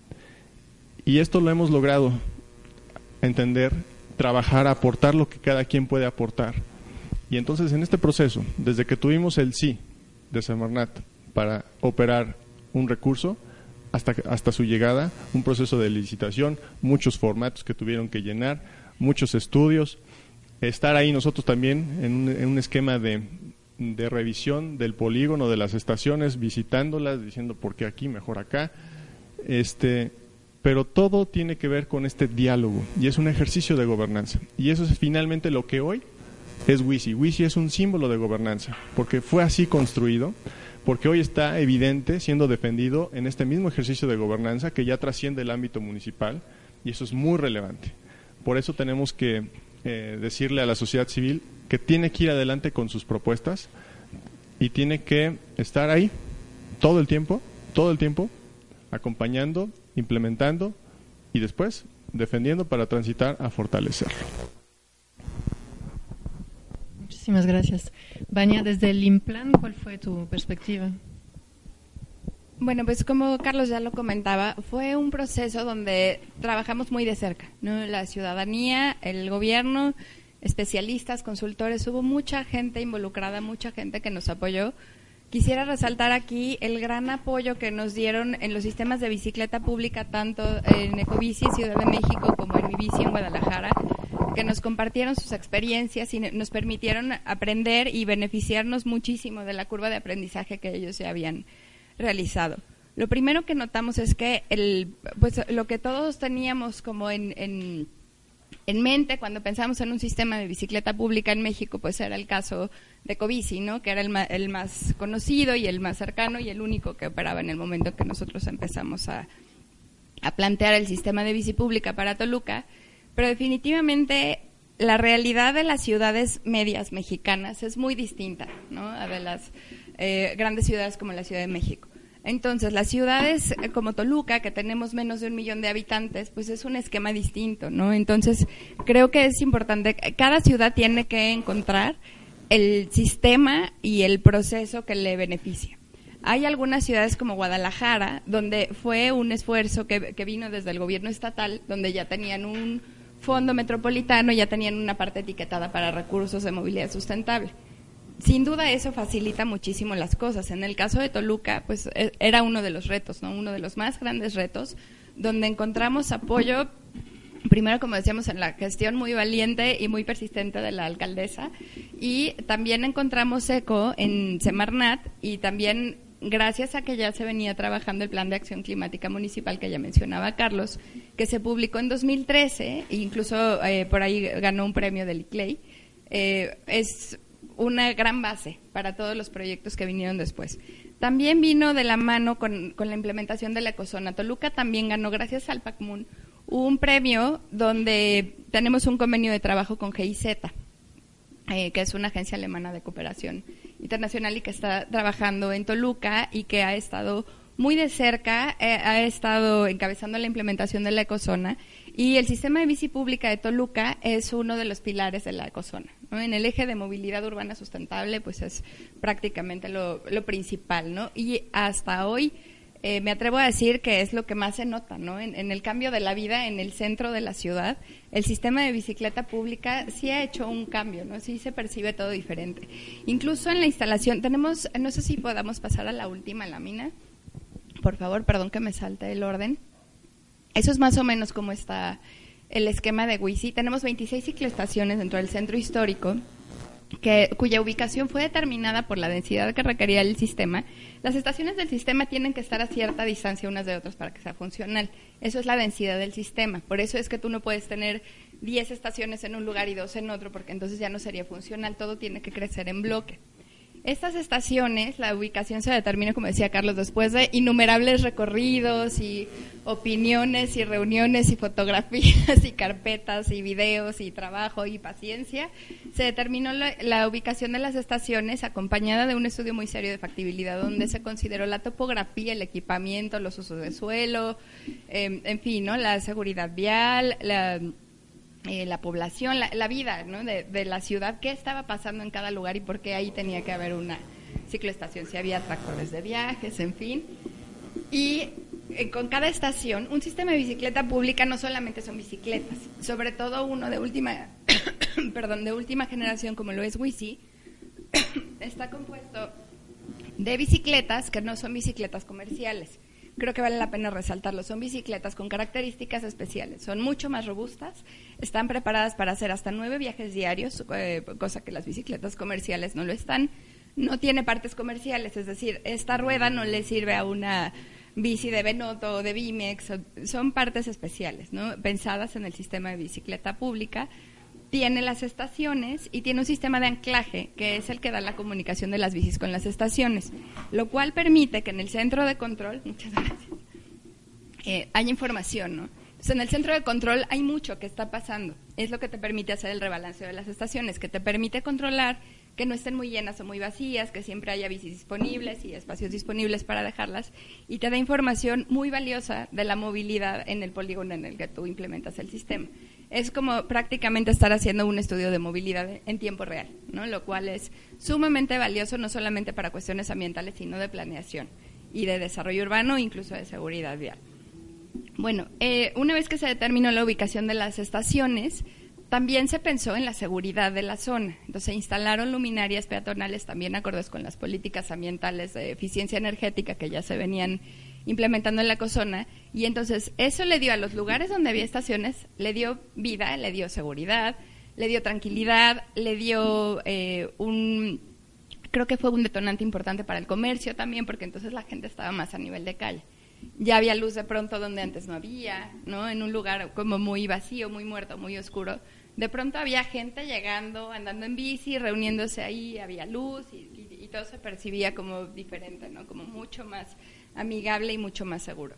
Y esto lo hemos logrado entender, trabajar, aportar lo que cada quien puede aportar. Y entonces en este proceso, desde que tuvimos el sí de Semarnat para operar un recurso, hasta, hasta su llegada, un proceso de licitación, muchos formatos que tuvieron que llenar, muchos estudios, estar ahí nosotros también en un, en un esquema de, de revisión del polígono, de las estaciones, visitándolas, diciendo por qué aquí, mejor acá, este, pero todo tiene que ver con este diálogo y es un ejercicio de gobernanza. Y eso es finalmente lo que hoy es WISI. WISI es un símbolo de gobernanza, porque fue así construido, porque hoy está evidente, siendo defendido en este mismo ejercicio de gobernanza que ya trasciende el ámbito municipal, y eso es muy relevante. Por eso tenemos que eh, decirle a la sociedad civil que tiene que ir adelante con sus propuestas y tiene que estar ahí todo el tiempo, todo el tiempo, acompañando, implementando y después defendiendo para transitar a fortalecerlo. Muchísimas gracias. Vania, desde el Implan, ¿cuál fue tu perspectiva? Bueno, pues como Carlos ya lo comentaba, fue un proceso donde trabajamos muy de cerca, ¿no? La ciudadanía, el gobierno especialistas, consultores, hubo mucha gente involucrada, mucha gente que nos apoyó. Quisiera resaltar aquí el gran apoyo que nos dieron en los sistemas de bicicleta pública, tanto en Ecobici Ciudad de México como en Mi Bici en Guadalajara, que nos compartieron sus experiencias y nos permitieron aprender y beneficiarnos muchísimo de la curva de aprendizaje que ellos ya habían realizado. Lo primero que notamos es que el, pues, lo que todos teníamos como en, en, en mente cuando pensamos en un sistema de bicicleta pública en México, pues era el caso de Ecobici, ¿no? Que era el más, el más conocido y el más cercano y el único que operaba en el momento que nosotros empezamos a, a plantear el sistema de bici pública para Toluca. Pero definitivamente la realidad de las ciudades medias mexicanas es muy distinta, ¿no?, a de las eh, grandes ciudades como la Ciudad de México. Entonces, las ciudades como Toluca, que tenemos menos de un millón de habitantes, pues es un esquema distinto, ¿no? Entonces, creo que es importante, cada ciudad tiene que encontrar el sistema y el proceso que le beneficia. Hay algunas ciudades como Guadalajara, donde fue un esfuerzo que, que vino desde el gobierno estatal, donde ya tenían un fondo metropolitano, ya tenían una parte etiquetada para recursos de movilidad sustentable. Sin duda eso facilita muchísimo las cosas. En el caso de Toluca, pues era uno de los retos, ¿no? Uno de los más grandes retos, donde encontramos apoyo, primero, como decíamos, en la gestión muy valiente y muy persistente de la alcaldesa, y también encontramos eco en Semarnat, y también gracias a que ya se venía trabajando el Plan de Acción Climática Municipal que ya mencionaba Carlos, que se publicó en dos mil trece, e incluso eh, por ahí ganó un premio del I C L E I, eh, es una gran base para todos los proyectos que vinieron después. También vino de la mano con, con la implementación de la ecozona. Toluca también ganó, gracias al PACMUN, un premio donde tenemos un convenio de trabajo con G I Z, eh, que es una agencia alemana de cooperación internacional y que está trabajando en Toluca y que ha estado muy de cerca, eh, ha estado encabezando la implementación de la ecozona, y el sistema de bici pública de Toluca es uno de los pilares de la ecozona, ¿no? En el eje de movilidad urbana sustentable, pues es prácticamente lo, lo principal, ¿no? Y hasta hoy eh, me atrevo a decir que es lo que más se nota, ¿no? En, en el cambio de la vida en el centro de la ciudad, el sistema de bicicleta pública sí ha hecho un cambio, ¿no? Sí se percibe todo diferente. Incluso en la instalación, tenemos, no sé si podamos pasar a la última lámina, por favor, perdón que me salte el orden. Eso es más o menos como está el esquema de Wici. Tenemos veintiséis cicloestaciones dentro del centro histórico, que, cuya ubicación fue determinada por la densidad que requería el sistema. Las estaciones del sistema tienen que estar a cierta distancia unas de otras para que sea funcional. Eso es la densidad del sistema. Por eso es que tú no puedes tener diez estaciones en un lugar y dos en otro, porque entonces ya no sería funcional. Todo tiene que crecer en bloque. Estas estaciones, la ubicación se determina, como decía Carlos, después de innumerables recorridos y opiniones y reuniones y fotografías y carpetas y videos y trabajo y paciencia. Se determinó la, la ubicación de las estaciones acompañada de un estudio muy serio de factibilidad, donde se consideró la topografía, el equipamiento, los usos de suelo, eh, en fin, ¿no? La seguridad vial, la... Eh, la población, la, la vida, ¿no? de, de la ciudad, qué estaba pasando en cada lugar y por qué ahí tenía que haber una cicloestación, si había tractores de viajes, en fin. Y eh, con cada estación, un sistema de bicicleta pública no solamente son bicicletas, sobre todo uno de última, perdón, de última generación como lo es Wici, está compuesto de bicicletas que no son bicicletas comerciales. Creo que vale la pena resaltarlo. Son bicicletas con características especiales. Son mucho más robustas, están preparadas para hacer hasta nueve viajes diarios, eh, cosa que las bicicletas comerciales no lo están. No tiene partes comerciales, es decir, esta rueda no le sirve a una bici de Benotto o de Bimex. Son partes especiales, ¿no? Pensadas en el sistema de bicicleta pública. Tiene las estaciones y tiene un sistema de anclaje que es el que da la comunicación de las bicis con las estaciones, lo cual permite que en el centro de control, muchas gracias, eh, haya información, ¿no? Entonces, en el centro de control hay mucho que está pasando, es lo que te permite hacer el rebalanceo de las estaciones, que te permite controlar que no estén muy llenas o muy vacías, que siempre haya bicis disponibles y espacios disponibles para dejarlas, y te da información muy valiosa de la movilidad en el polígono en el que tú implementas el sistema. Es como prácticamente estar haciendo un estudio de movilidad en tiempo real, ¿no? Lo cual es sumamente valioso no solamente para cuestiones ambientales, sino de planeación y de desarrollo urbano, incluso de seguridad vial. Bueno, eh, una vez que se determinó la ubicación de las estaciones, también se pensó en la seguridad de la zona. Entonces se instalaron luminarias peatonales también acordes con las políticas ambientales de eficiencia energética que ya se venían implementando en la ecozona, y entonces eso le dio a los lugares donde había estaciones, le dio vida, le dio seguridad, le dio tranquilidad, le dio eh, un, creo que fue un detonante importante para el comercio también, porque entonces la gente estaba más a nivel de calle. Ya había luz de pronto donde antes no había, ¿no? En un lugar como muy vacío, muy muerto, muy oscuro. De pronto había gente llegando, andando en bici, reuniéndose ahí, había luz y, y, y todo se percibía como diferente, ¿no? Como mucho más amigable y mucho más seguro.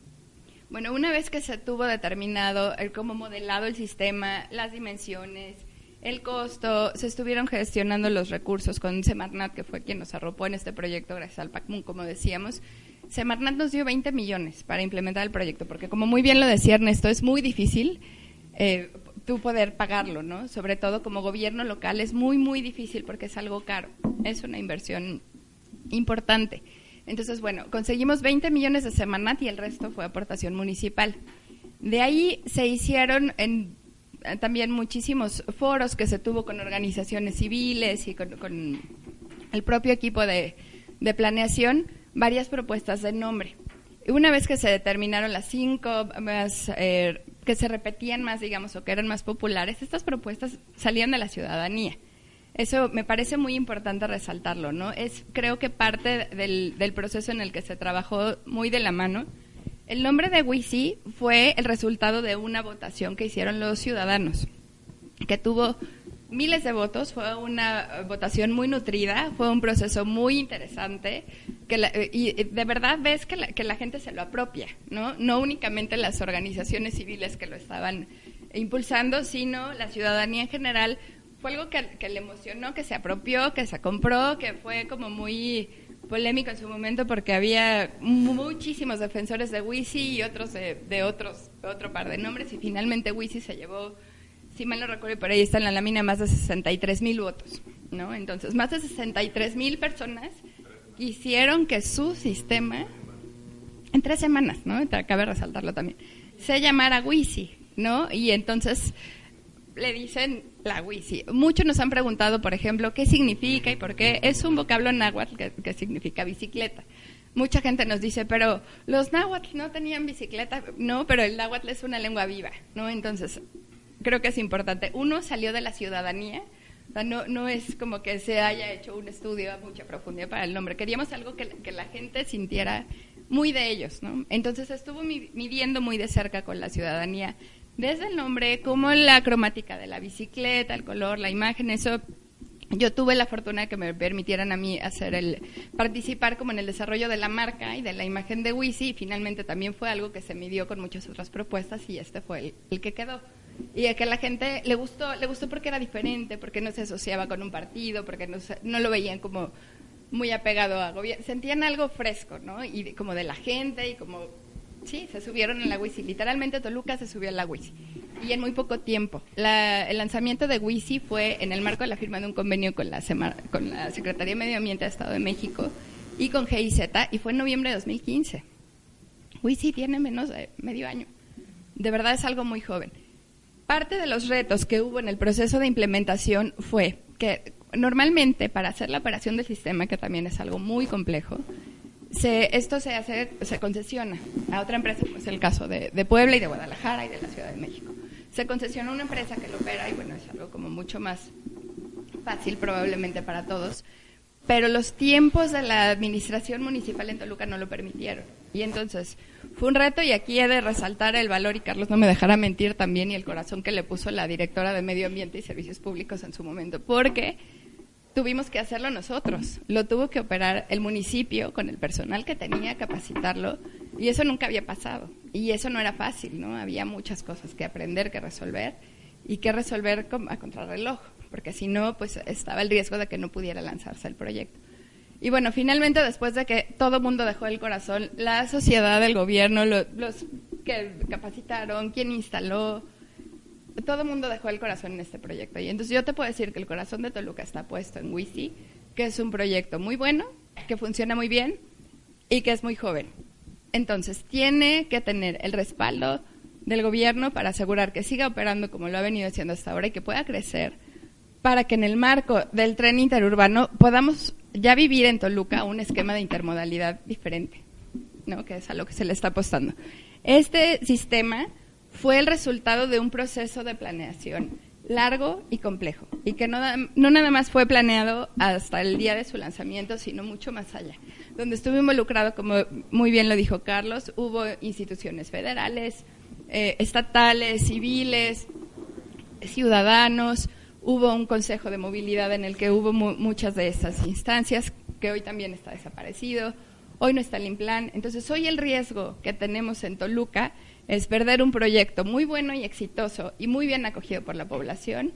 Bueno, una vez que se tuvo determinado el cómo modelado el sistema, las dimensiones, el costo, se estuvieron gestionando los recursos con Semarnat, que fue quien nos arropó en este proyecto gracias al PACMUN, como decíamos. Semarnat nos dio veinte millones para implementar el proyecto, porque como muy bien lo decía Ernesto, es muy difícil eh, tú poder pagarlo, ¿no? Sobre todo como gobierno local es muy, muy difícil porque es algo caro, es una inversión importante. Entonces, bueno, conseguimos veinte millones de Semarnat y el resto fue aportación municipal. De ahí se hicieron en, también muchísimos foros que se tuvo con organizaciones civiles y con, con el propio equipo de, de planeación, varias propuestas de nombre. Una vez que se determinaron las cinco más eh, que se repetían más, digamos, o que eran más populares, estas propuestas salían de la ciudadanía. Eso me parece muy importante resaltarlo, ¿no? Es, creo que parte del, del proceso en el que se trabajó muy de la mano. El nombre de WISI fue el resultado de una votación que hicieron los ciudadanos, que tuvo miles de votos, fue una votación muy nutrida, fue un proceso muy interesante, que la, y de verdad ves que la, que la gente se lo apropia, ¿no? No únicamente las organizaciones civiles que lo estaban impulsando, sino la ciudadanía en general. Fue algo que, que le emocionó, que se apropió, que se compró, que fue como muy polémico en su momento porque había muchísimos defensores de WISI y otros de, de otros otro par de nombres, y finalmente WISI se llevó, si mal no recuerdo, por ahí está en la lámina, más de sesenta y tres mil votos, ¿no? Entonces, más de sesenta y tres mil personas quisieron que su sistema, en tres semanas, ¿no? Cabe resaltarlo también, se llamara WISI, ¿no? Y entonces le dicen la WISI. Muchos nos han preguntado, por ejemplo, qué significa y por qué. Es un vocablo náhuatl que, que significa bicicleta. Mucha gente nos dice, pero los náhuatl no tenían bicicleta. No, pero el náhuatl es una lengua viva, ¿no? Entonces, creo que es importante. Uno, salió de la ciudadanía. O sea, no, no es como que se haya hecho un estudio a mucha profundidad para el nombre. Queríamos algo que, que la gente sintiera muy de ellos, ¿no? Entonces, estuvo midiendo muy de cerca con la ciudadanía, desde el nombre, como la cromática de la bicicleta, el color, la imagen. Eso, yo tuve la fortuna de que me permitieran a mí hacer el, participar como en el desarrollo de la marca y de la imagen de WISI, y finalmente también fue algo que se midió con muchas otras propuestas, y este fue el, el que quedó. Y a que a la gente le gustó, le gustó porque era diferente, porque no se asociaba con un partido, porque no, se, no lo veían como muy apegado a gobierno, sentían algo fresco, ¿no? Y de, como de la gente, y como, sí, se subieron en la WISI, literalmente Toluca se subió a la WISI, y en muy poco tiempo. La, el lanzamiento de WISI fue en el marco de la firma de un convenio con la, Semar, con la Secretaría de Medio Ambiente del Estado de México y con G I Z, y fue en noviembre de dos mil quince. WISI tiene menos de medio año, de verdad es algo muy joven. Parte de los retos que hubo en el proceso de implementación fue que normalmente para hacer la operación del sistema, que también es algo muy complejo, se, esto se hace, se concesiona a otra empresa, como es el caso de, de Puebla y de Guadalajara y de la Ciudad de México. Se concesiona a una empresa que lo opera, y bueno, es algo como mucho más fácil probablemente para todos, pero los tiempos de la administración municipal en Toluca no lo permitieron. Y entonces fue un reto, y aquí he de resaltar el valor, y Carlos no me dejará mentir también, y el corazón que le puso la directora de Medio Ambiente y Servicios Públicos en su momento, porque tuvimos que hacerlo nosotros, lo tuvo que operar el municipio con el personal que tenía, capacitarlo, y eso nunca había pasado, y eso no era fácil, ¿no? Había muchas cosas que aprender, que resolver, y que resolver a contrarreloj, porque si no, pues estaba el riesgo de que no pudiera lanzarse el proyecto. Y bueno, finalmente, después de que todo el mundo dejó el corazón, la sociedad, el gobierno, lo, los que capacitaron, quien instaló, todo el mundo dejó el corazón en este proyecto. Y entonces yo te puedo decir que el corazón de Toluca está puesto en WISI, que es un proyecto muy bueno, que funciona muy bien y que es muy joven. Entonces tiene que tener el respaldo del gobierno para asegurar que siga operando como lo ha venido haciendo hasta ahora y que pueda crecer, para que en el marco del tren interurbano podamos ya vivir en Toluca un esquema de intermodalidad diferente, ¿no? Que es a lo que se le está apostando. Este sistema fue el resultado de un proceso de planeación largo y complejo, y que no, no nada más fue planeado hasta el día de su lanzamiento, sino mucho más allá, donde estuvo involucrado, como muy bien lo dijo Carlos, hubo instituciones federales, eh, estatales, civiles, ciudadanos, hubo un consejo de movilidad en el que hubo mu muchas de esas instancias, que hoy también está desaparecido, hoy no está el Implan. Entonces, hoy el riesgo que tenemos en Toluca es perder un proyecto muy bueno y exitoso y muy bien acogido por la población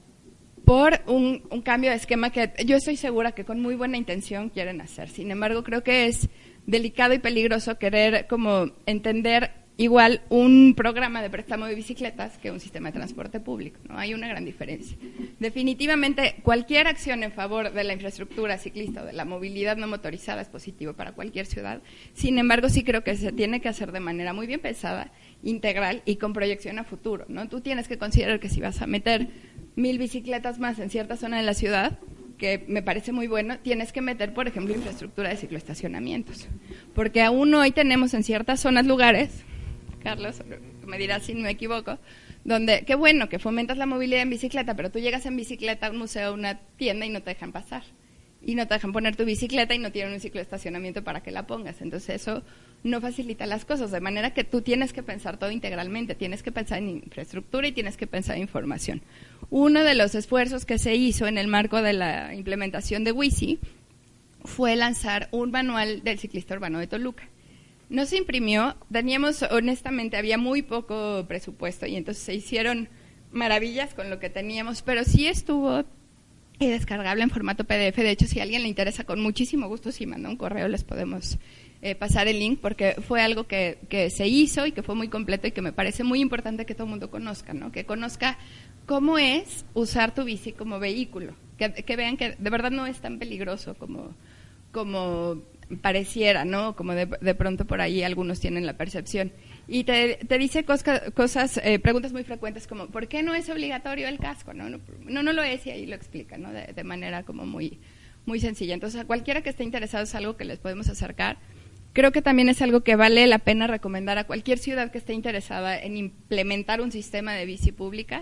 por un, un cambio de esquema que yo estoy segura que con muy buena intención quieren hacer. Sin embargo, creo que es delicado y peligroso querer como entender igual un programa de préstamo de bicicletas que un sistema de transporte público, ¿no? Hay una gran diferencia. Definitivamente, cualquier acción en favor de la infraestructura ciclista o de la movilidad no motorizada es positivo para cualquier ciudad. Sin embargo, sí creo que se tiene que hacer de manera muy bien pensada, integral y con proyección a futuro, ¿no? Tú tienes que considerar que si vas a meter mil bicicletas más en cierta zona de la ciudad, que me parece muy bueno, tienes que meter, por ejemplo, infraestructura de cicloestacionamientos. Porque aún hoy tenemos en ciertas zonas lugares, Carlos, me dirás si me equivoco, donde, qué bueno que fomentas la movilidad en bicicleta, pero tú llegas en bicicleta a un museo, a una tienda y no te dejan pasar. Y no te dejan poner tu bicicleta y no tienen un ciclo de estacionamiento para que la pongas. Entonces eso no facilita las cosas, de manera que tú tienes que pensar todo integralmente, tienes que pensar en infraestructura y tienes que pensar en información. Uno de los esfuerzos que se hizo en el marco de la implementación de WISI fue lanzar un manual del ciclista urbano de Toluca. No se imprimió, teníamos, honestamente, había muy poco presupuesto y entonces se hicieron maravillas con lo que teníamos, pero sí estuvo descargable en formato P D F. De hecho, si a alguien le interesa, con muchísimo gusto, si manda un correo les podemos eh, pasar el link, porque fue algo que, que se hizo y que fue muy completo y que me parece muy importante que todo el mundo conozca, ¿no? Que conozca cómo es usar tu bici como vehículo, que, que vean que de verdad no es tan peligroso como, como pareciera, ¿no? Como de, de pronto por ahí algunos tienen la percepción. Y te, te dice cosas, cosas eh, preguntas muy frecuentes como, ¿por qué no es obligatorio el casco? No, no, no, no lo es, y ahí lo explica, ¿no? De, de manera como muy, muy sencilla. Entonces, a cualquiera que esté interesado es algo que les podemos acercar. Creo que también es algo que vale la pena recomendar a cualquier ciudad que esté interesada en implementar un sistema de bici pública.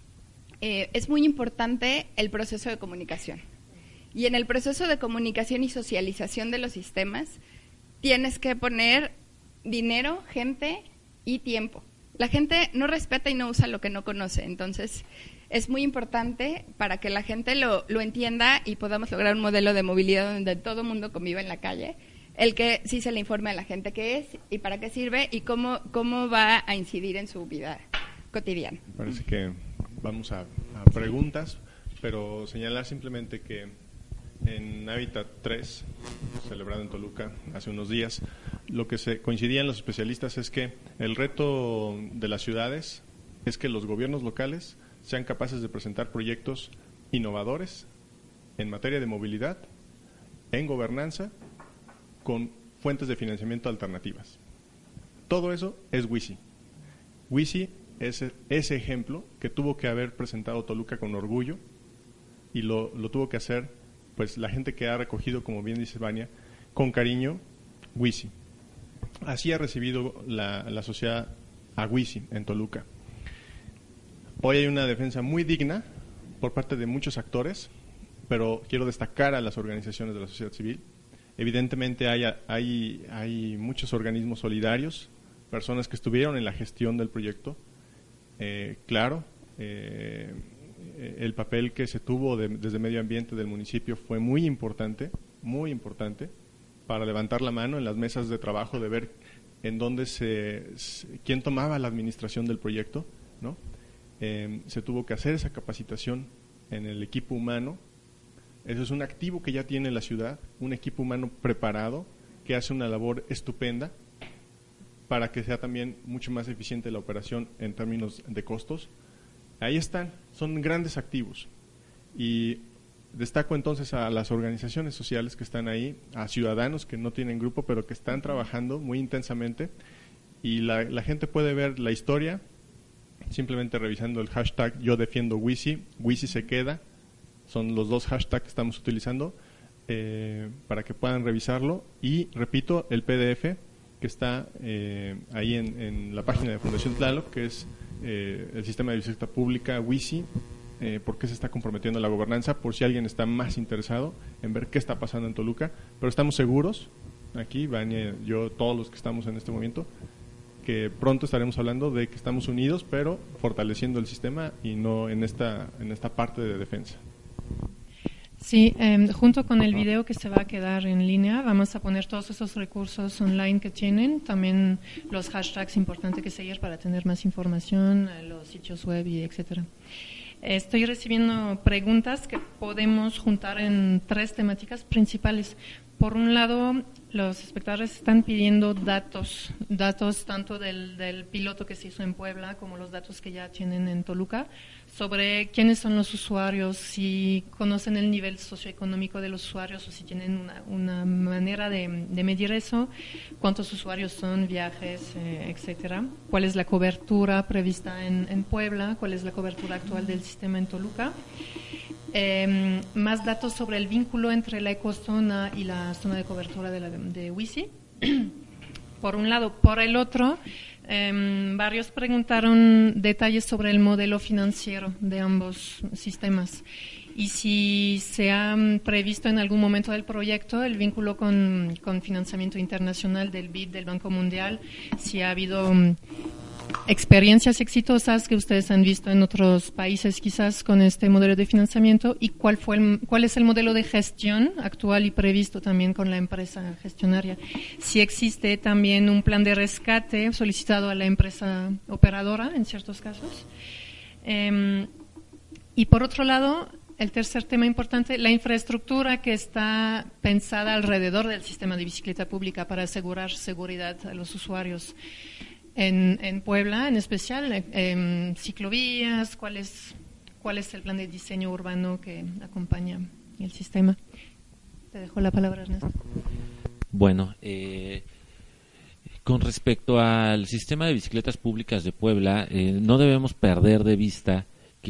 Eh, es muy importante el proceso de comunicación. Y en el proceso de comunicación y socialización de los sistemas, tienes que poner dinero, gente y tiempo. La gente no respeta y no usa lo que no conoce, entonces es muy importante para que la gente lo, lo entienda y podamos lograr un modelo de movilidad donde todo el mundo conviva en la calle, el que sí se le informe a la gente qué es y para qué sirve y cómo, cómo va a incidir en su vida cotidiana. Parece que vamos a, a preguntas, pero señalar simplemente que en Hábitat tres, celebrado en Toluca hace unos días, lo que se coincidían los especialistas es que el reto de las ciudades es que los gobiernos locales sean capaces de presentar proyectos innovadores en materia de movilidad, en gobernanza, con fuentes de financiamiento alternativas. Todo eso es WISI. WISI es ese ejemplo que tuvo que haber presentado Toluca con orgullo y lo, lo tuvo que hacer pues la gente que ha recogido, como bien dice Vania, con cariño, WISI. Así ha recibido la, la sociedad a WISI en Toluca. Hoy hay una defensa muy digna por parte de muchos actores, pero quiero destacar a las organizaciones de la sociedad civil. Evidentemente hay, hay, hay muchos organismos solidarios, personas que estuvieron en la gestión del proyecto. Eh, claro, eh, el papel que se tuvo de, desde medio ambiente del municipio fue muy importante, muy importante, para levantar la mano en las mesas de trabajo de ver en dónde se, quién tomaba la administración del proyecto, ¿no? Eh, se tuvo que hacer esa capacitación en el equipo humano. Eso es un activo que ya tiene la ciudad, un equipo humano preparado que hace una labor estupenda para que sea también mucho más eficiente la operación en términos de costos. Ahí están, son grandes activos. Y destaco entonces a las organizaciones sociales que están ahí, a ciudadanos que no tienen grupo pero que están trabajando muy intensamente y la, la gente puede ver la historia simplemente revisando el hashtag Yo Defiendo Wizi. Wizi se queda, son los dos hashtags que estamos utilizando eh, para que puedan revisarlo. Y repito, el P D F que está eh, ahí en, en la página de Fundación Tlaloc, que es eh, el sistema de bicicleta pública Wizi, eh, por qué se está comprometiendo a la gobernanza, por si alguien está más interesado en ver qué está pasando en Toluca. Pero estamos seguros, aquí, Vania, yo, todos los que estamos en este momento, que pronto estaremos hablando de que estamos unidos, pero fortaleciendo el sistema y no en esta, en esta parte de defensa. Sí, eh, junto con el video que se va a quedar en línea, vamos a poner todos esos recursos online que tienen, también los hashtags importantes que seguir para tener más información, los sitios web y etcétera. Estoy recibiendo preguntas que podemos juntar en tres temáticas principales. Por un lado, los espectadores están pidiendo datos, datos tanto del, del piloto que se hizo en Puebla como los datos que ya tienen en Toluca, sobre quiénes son los usuarios, si conocen el nivel socioeconómico de los usuarios o si tienen una, una manera de, de medir eso, cuántos usuarios son, viajes, eh, etcétera, cuál es la cobertura prevista en, en Puebla, cuál es la cobertura actual del sistema en Toluca. Eh, más datos sobre el vínculo entre la ecozona y la zona de cobertura de, la, de Wizi, por un lado. Por el otro, eh, varios preguntaron detalles sobre el modelo financiero de ambos sistemas y si se ha previsto en algún momento del proyecto el vínculo con, con financiamiento internacional del B I D, del Banco Mundial, si ha habido experiencias exitosas que ustedes han visto en otros países quizás con este modelo de financiamiento y cuál fue el, cuál es el modelo de gestión actual y previsto también con la empresa gestionaria. Si existe también un plan de rescate solicitado a la empresa operadora en ciertos casos. Eh, y por otro lado, el tercer tema importante, la infraestructura que está pensada alrededor del sistema de bicicleta pública para asegurar seguridad a los usuarios. En, en Puebla, en especial, eh, ciclovías, ¿cuál es, cuál es el plan de diseño urbano que acompaña el sistema? Te dejo la palabra, Ernesto. Bueno, eh, con respecto al sistema de bicicletas públicas de Puebla, eh, no debemos perder de vista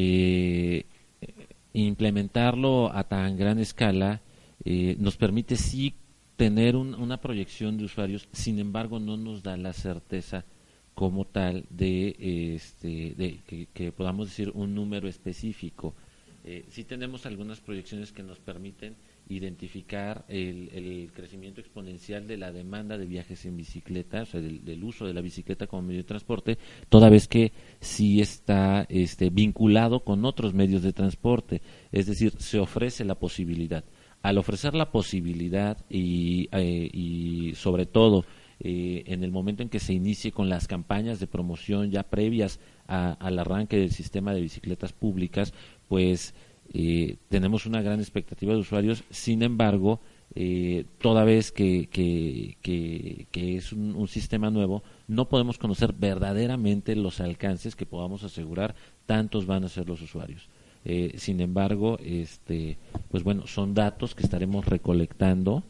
que implementarlo a tan gran escala eh, nos permite sí tener un, una proyección de usuarios, sin embargo no nos da la certeza como tal de, este, de que, que podamos decir un número específico. Eh, sí tenemos algunas proyecciones que nos permiten identificar el, el crecimiento exponencial de la demanda de viajes en bicicleta, o sea, del, del uso de la bicicleta como medio de transporte, toda vez que sí está este, vinculado con otros medios de transporte, es decir, se ofrece la posibilidad. Al ofrecer la posibilidad y, eh, y sobre todo Eh, en el momento en que se inicie con las campañas de promoción ya previas a, al arranque del sistema de bicicletas públicas, pues eh, tenemos una gran expectativa de usuarios. Sin embargo, eh, toda vez que, que, que, que es un, un sistema nuevo, no podemos conocer verdaderamente los alcances que podamos asegurar tantos van a ser los usuarios. Eh, sin embargo, este, pues bueno, son datos que estaremos recolectando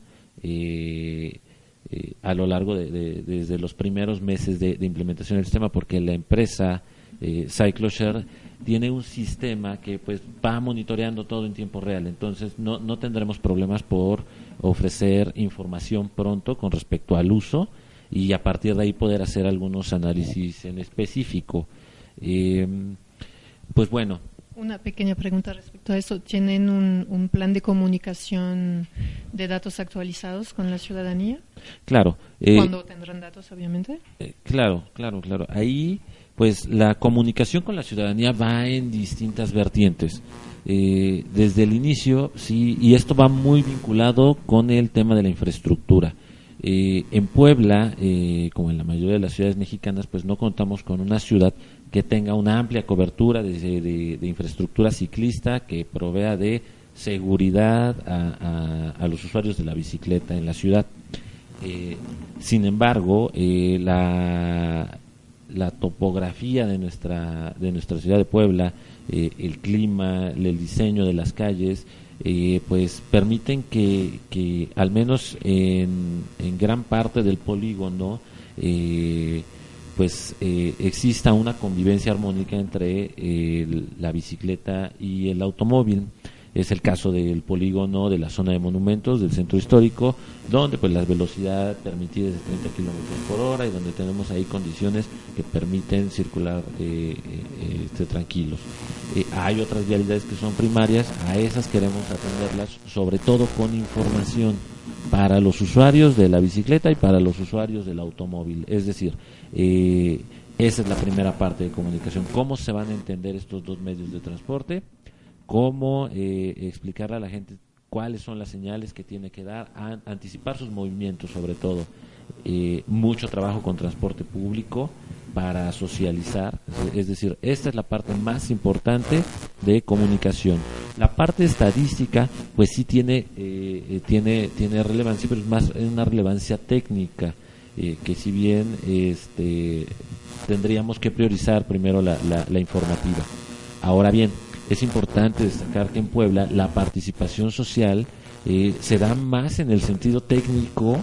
eh, Eh, a lo largo de, de desde los primeros meses de, de implementación del sistema, porque la empresa eh, Cycloshare tiene un sistema que pues va monitoreando todo en tiempo real, entonces no, no tendremos problemas por ofrecer información pronto con respecto al uso y a partir de ahí poder hacer algunos análisis en específico. Eh, pues bueno, una pequeña pregunta respecto a eso. ¿Tienen un, un plan de comunicación de datos actualizados con la ciudadanía? Claro. Eh, ¿Cuándo tendrán datos, obviamente? Eh, claro, claro, claro. Ahí, pues, la comunicación con la ciudadanía va en distintas vertientes. Eh, desde el inicio, sí, y esto va muy vinculado con el tema de la infraestructura. Eh, en Puebla, eh, como en la mayoría de las ciudades mexicanas, pues no contamos con una ciudad que tenga una amplia cobertura de, de, de infraestructura ciclista que provea de seguridad a, a, a los usuarios de la bicicleta en la ciudad. Eh, sin embargo, eh, la, la topografía de nuestra, de nuestra ciudad de Puebla, eh, el clima, el diseño de las calles, Eh, pues permiten que, que al menos en, en gran parte del polígono eh, pues eh, exista una convivencia armónica entre eh, la bicicleta y el automóvil. Es el caso del polígono de la zona de monumentos del centro histórico, donde pues la velocidad permitida es de treinta kilómetros por hora y donde tenemos ahí condiciones que permiten circular eh, eh, este, tranquilos. Eh, hay otras vialidades que son primarias, a esas queremos atenderlas sobre todo con información para los usuarios de la bicicleta y para los usuarios del automóvil. Es decir, eh, esa es la primera parte de comunicación, cómo se van a entender estos dos medios de transporte, cómo eh, explicarle a la gente cuáles son las señales que tiene que dar, a, anticipar sus movimientos sobre todo. Eh, mucho trabajo con transporte público para socializar, es decir, esta es la parte más importante de comunicación. La parte estadística, pues sí tiene eh, tiene tiene relevancia, pero es más una relevancia técnica, eh, que si bien este tendríamos que priorizar primero la, la, la informativa. Ahora bien, es importante destacar que en Puebla la participación social eh, se da más en el sentido técnico,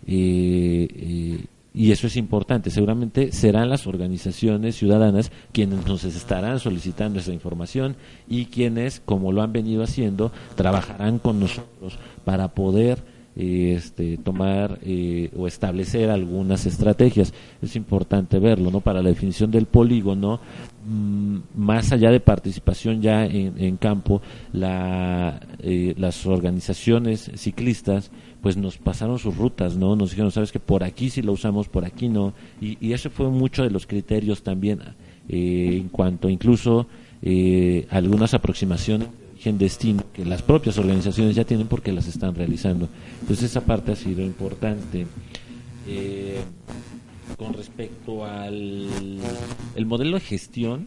eh, eh, y eso es importante. Seguramente serán las organizaciones ciudadanas quienes nos estarán solicitando esa información y quienes, como lo han venido haciendo, trabajarán con nosotros para poder eh, este, tomar eh, o establecer algunas estrategias. Es importante verlo, ¿no? Para la definición del polígono, mmm, más allá de participación ya en, en campo, la, eh, las organizaciones ciclistas pues nos pasaron sus rutas, ¿no? Nos dijeron, sabes que por aquí sí lo usamos, por aquí no, y, y ese fue mucho de los criterios también, eh, en cuanto incluso eh, algunas aproximaciones en destino que las propias organizaciones ya tienen porque las están realizando. Entonces esa parte ha sido importante. Eh, con respecto al el modelo de gestión,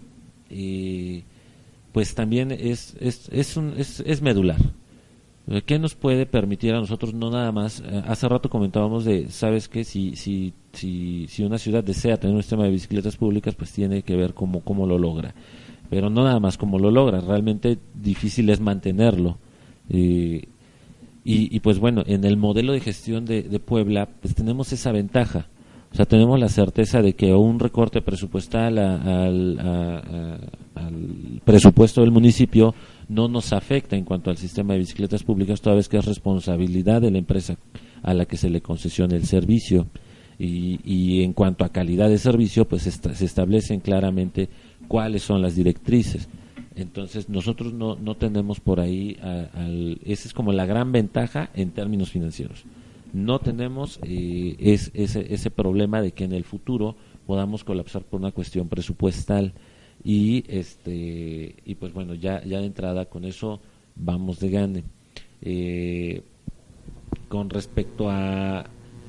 eh, pues también es es es, un, es es medular. ¿Qué nos puede permitir a nosotros? No nada más, eh, hace rato comentábamos de, sabes que si si si si una ciudad desea tener un sistema de bicicletas públicas, pues tiene que ver cómo cómo lo logra. Pero no nada más cómo lo logra, realmente difícil es mantenerlo. Eh, y, y pues bueno, en el modelo de gestión de, de Puebla, pues tenemos esa ventaja. O sea, tenemos la certeza de que un recorte presupuestal a, al, a, a, al presupuesto del municipio no nos afecta en cuanto al sistema de bicicletas públicas, toda vez que es responsabilidad de la empresa a la que se le concesiona el servicio. Y, y en cuanto a calidad de servicio, pues esta, se establecen claramente cuáles son las directrices. Entonces nosotros no, no tenemos por ahí, a, al, esa es como la gran ventaja en términos financieros. No tenemos eh, es, ese, ese problema de que en el futuro podamos colapsar por una cuestión presupuestal y este y pues bueno, ya, ya de entrada con eso vamos de gane. Eh, con respecto a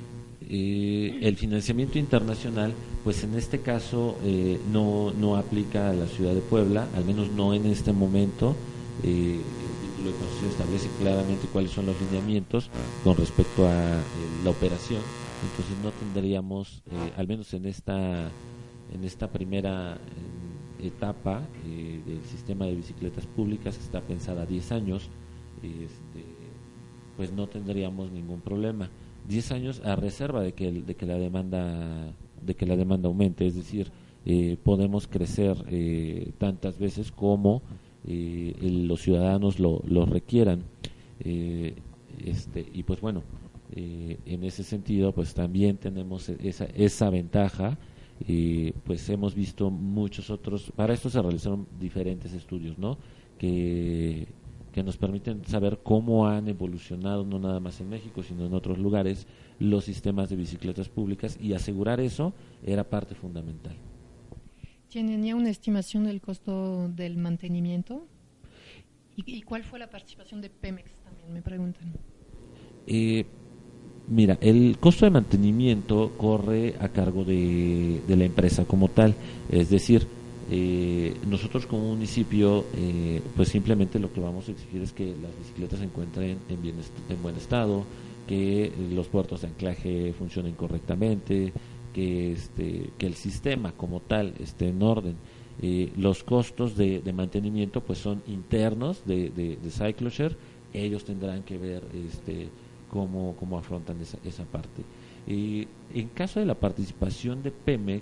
Eh, el financiamiento internacional, pues en este caso eh, no, no aplica a la ciudad de Puebla, al menos no en este momento. Eh, el título de concesión establece claramente cuáles son los lineamientos con respecto a eh, la operación, entonces no tendríamos, eh, al menos en esta en esta primera eh, etapa eh, del sistema de bicicletas públicas, que está pensada a diez años, este, pues no tendríamos ningún problema. diez años a reserva de que de que la demanda de que la demanda aumente, es decir, eh, podemos crecer eh, tantas veces como eh, el, los ciudadanos lo, lo requieran, eh, este y pues bueno, eh, en ese sentido pues también tenemos esa esa ventaja. Eh, pues hemos visto muchos otros, para esto se realizaron diferentes estudios, ¿no? que que nos permiten saber cómo han evolucionado, no nada más en México, sino en otros lugares, los sistemas de bicicletas públicas, y asegurar eso era parte fundamental. ¿Tienen ya una estimación del costo del mantenimiento? ¿Y, y cuál fue la participación de Pemex también, me preguntan? Eh, mira, el costo de mantenimiento corre a cargo de, de la empresa como tal, es decir, Eh, nosotros como municipio eh, pues simplemente lo que vamos a exigir es que las bicicletas se encuentren en, bien en buen estado, que los puertos de anclaje funcionen correctamente, que este que el sistema como tal esté en orden. Eh, los costos de, de mantenimiento pues son internos de, de, de Cycloshare, ellos tendrán que ver este cómo, cómo afrontan esa, esa parte. Eh, en caso de la participación de Pemex,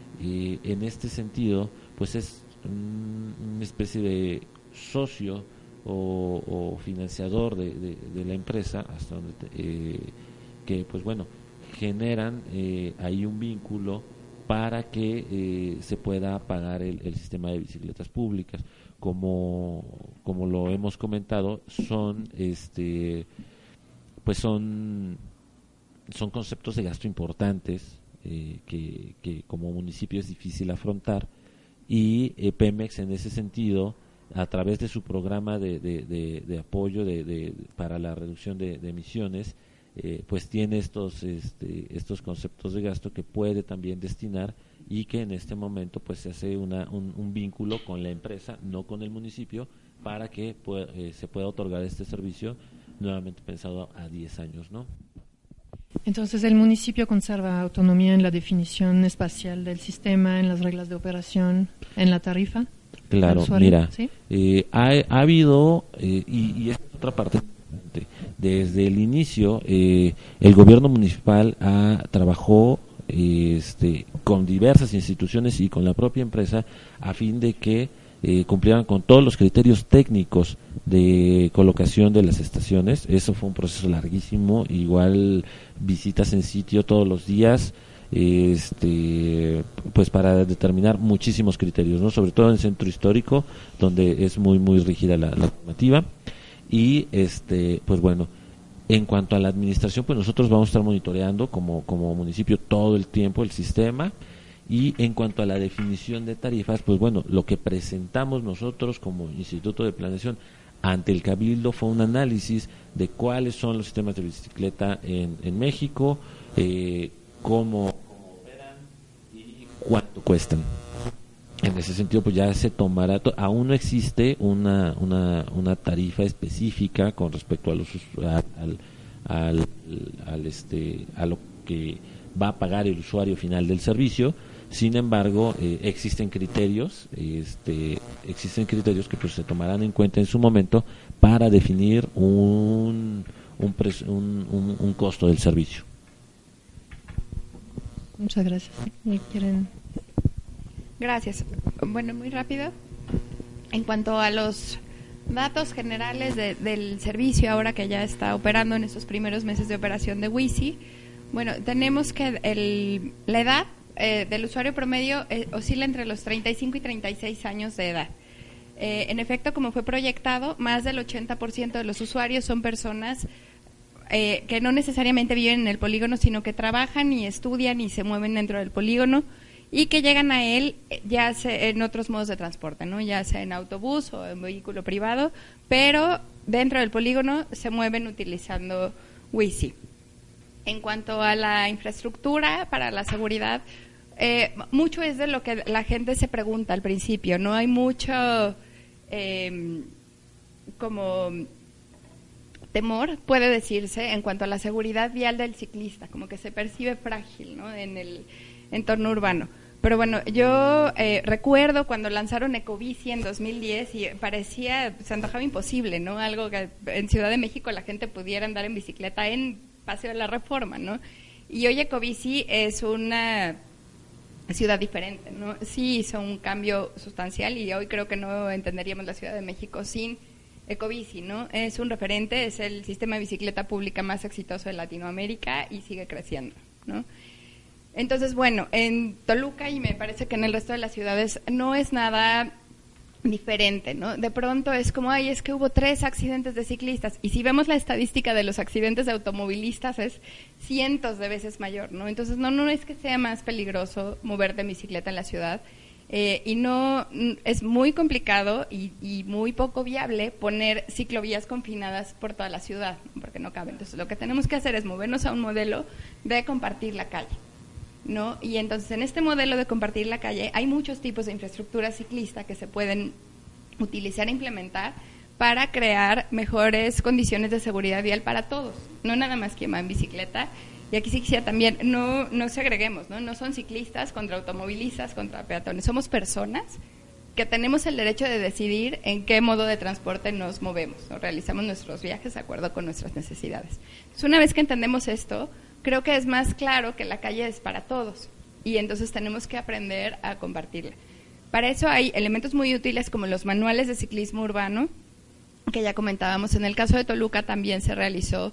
Eh, en este sentido, pues es mm, una especie de socio o, o financiador de, de, de la empresa, hasta donde te, eh, que pues bueno, generan eh, ahí un vínculo para que eh, se pueda pagar el, el sistema de bicicletas públicas. Como, como lo hemos comentado, son este pues son son conceptos de gasto importantes eh, que, que como municipio es difícil afrontar, y eh, Pemex en ese sentido, a través de su programa de, de, de, de apoyo de, de, para la reducción de, de emisiones, eh, pues tiene estos este, estos conceptos de gasto que puede también destinar, y que en este momento pues se hace una, un, un vínculo con la empresa, no con el municipio, para que pueda, eh, se pueda otorgar este servicio, nuevamente pensado a diez años, ¿no? Entonces, ¿el municipio conserva autonomía en la definición espacial del sistema, en las reglas de operación, en la tarifa? Claro, mira, ¿sí? eh, ha, ha habido, eh, y, y esta es otra parte importante, desde el inicio eh, el gobierno municipal ha trabajó eh, este, con diversas instituciones y con la propia empresa a fin de que eh, cumplieran con todos los criterios técnicos de colocación de las estaciones. Eso fue un proceso larguísimo, igual visitas en sitio todos los días, este pues para determinar muchísimos criterios, ¿no? Sobre todo en el centro histórico, donde es muy muy rígida la, la normativa. Y este pues bueno, en cuanto a la administración, pues nosotros vamos a estar monitoreando como como municipio todo el tiempo el sistema. Y en cuanto a la definición de tarifas, pues bueno, lo que presentamos nosotros como Instituto de Planeación ante el Cabildo fue un análisis de cuáles son los sistemas de bicicleta en, en México, eh, cómo, cómo operan y cuánto cuestan. En ese sentido, pues ya se tomará, to- aún no existe una, una, una tarifa específica con respecto a los a, al, al, al este a lo que va a pagar el usuario final del servicio. Sin embargo, eh, existen criterios, este, existen criterios que pues se tomarán en cuenta en su momento para definir un un, pres, un, un, un costo del servicio. Muchas gracias. ¿Y quieren? Gracias. Bueno, muy rápido. En cuanto a los datos generales de, del servicio, ahora que ya está operando en estos primeros meses de operación de WISI, bueno, tenemos que el, la edad eh, del usuario promedio eh, oscila entre los treinta y cinco y treinta y seis años de edad. Eh, en efecto, como fue proyectado, más del ochenta por ciento de los usuarios son personas eh, que no necesariamente viven en el polígono, sino que trabajan y estudian y se mueven dentro del polígono, y que llegan a él ya sea en otros modos de transporte, ¿no? Ya sea en autobús o en vehículo privado, pero dentro del polígono se mueven utilizando WISI. En cuanto a la infraestructura para la seguridad, eh, mucho es de lo que la gente se pregunta al principio, no hay mucho eh, como temor, puede decirse, en cuanto a la seguridad vial del ciclista, como que se percibe frágil, ¿no? En el entorno urbano. Pero bueno, yo eh, recuerdo cuando lanzaron Ecobici en dos mil diez y parecía, se antojaba imposible, ¿no? Algo que en Ciudad de México la gente pudiera andar en bicicleta en Paseo de la Reforma, ¿no? Y hoy Ecobici es una ciudad diferente, ¿no? Sí hizo un cambio sustancial y hoy creo que no entenderíamos la Ciudad de México sin Ecobici, ¿no? Es un referente, es el sistema de bicicleta pública más exitoso de Latinoamérica y sigue creciendo, ¿no? Entonces, bueno, en Toluca y me parece que en el resto de las ciudades no es nada diferente, ¿no? De pronto es como, ay, es que hubo tres accidentes de ciclistas, y si vemos la estadística de los accidentes de automovilistas es cientos de veces mayor, ¿no? Entonces, no, no es que sea más peligroso moverte en bicicleta en la ciudad, eh, y no, es muy complicado y, y muy poco viable poner ciclovías confinadas por toda la ciudad, porque no cabe. Entonces, lo que tenemos que hacer es movernos a un modelo de compartir la calle, ¿no? Y entonces en este modelo de compartir la calle hay muchos tipos de infraestructura ciclista que se pueden utilizar e implementar para crear mejores condiciones de seguridad vial para todos, no nada más quien va en bicicleta. Y aquí sí quisiera también, no, no segreguemos, ¿no? No son ciclistas contra automovilistas, contra peatones, somos personas que tenemos el derecho de decidir en qué modo de transporte nos movemos, ¿no? Realizamos nuestros viajes de acuerdo con nuestras necesidades. Entonces, una vez que entendemos esto, creo que es más claro que la calle es para todos y entonces tenemos que aprender a compartirla. Para eso hay elementos muy útiles como los manuales de ciclismo urbano, que ya comentábamos. En el caso de Toluca también se realizó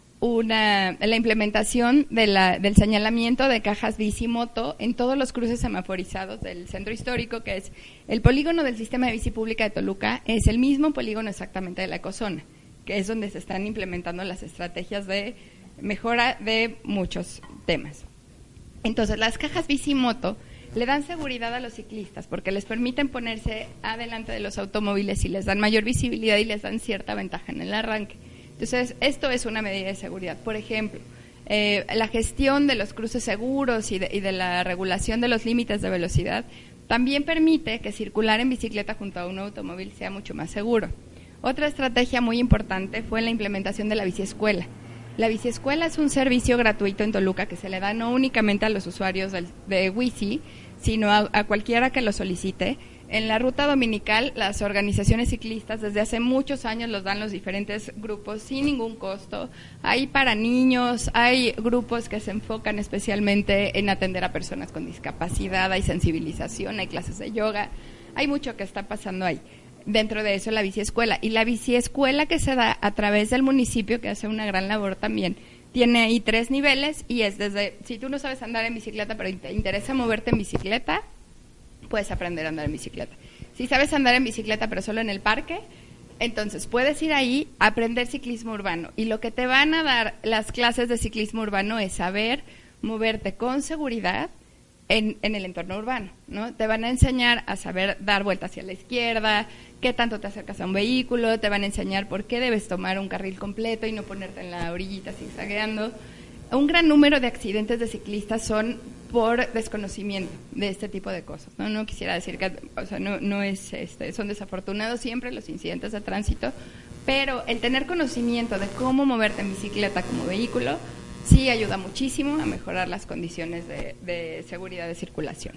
una la implementación de la, del señalamiento de cajas bici moto en todos los cruces semaforizados del centro histórico, que es el polígono del sistema de bici pública de Toluca, es el mismo polígono exactamente de la ecozona, que es donde se están implementando las estrategias de mejora de muchos temas. Entonces, las cajas bici moto le dan seguridad a los ciclistas porque les permiten ponerse adelante de los automóviles y les dan mayor visibilidad y les dan cierta ventaja en el arranque. Entonces, esto es una medida de seguridad. Por ejemplo, eh, la gestión de los cruces seguros y de, y de la regulación de los límites de velocidad también permite que circular en bicicleta junto a un automóvil sea mucho más seguro. Otra estrategia muy importante fue la implementación de la biciescuela. La biciescuela es un servicio gratuito en Toluca que se le da no únicamente a los usuarios del, de Wici, sino a, a cualquiera que lo solicite. En la ruta dominical, las organizaciones ciclistas desde hace muchos años los dan los diferentes grupos sin ningún costo. Hay para niños, hay grupos que se enfocan especialmente en atender a personas con discapacidad, hay sensibilización, hay clases de yoga, hay mucho que está pasando ahí. Dentro de eso la biciescuela. Y la biciescuela que se da a través del municipio, que hace una gran labor también, tiene ahí tres niveles y es desde, si tú no sabes andar en bicicleta pero te interesa moverte en bicicleta, puedes aprender a andar en bicicleta. Si sabes andar en bicicleta pero solo en el parque, entonces puedes ir ahí a aprender ciclismo urbano. Y lo que te van a dar las clases de ciclismo urbano es saber moverte con seguridad en, en el entorno urbano, ¿no? Te van a enseñar a saber dar vueltas hacia la izquierda, qué tanto te acercas a un vehículo, te van a enseñar por qué debes tomar un carril completo y no ponerte en la orillita zigzagueando. Un gran número de accidentes de ciclistas son por desconocimiento de este tipo de cosas, ¿no? No quisiera decir que, o sea, no, no es, este, son desafortunados siempre los incidentes de tránsito, pero el tener conocimiento de cómo moverte en bicicleta como vehículo sí ayuda muchísimo a mejorar las condiciones de, de seguridad de circulación.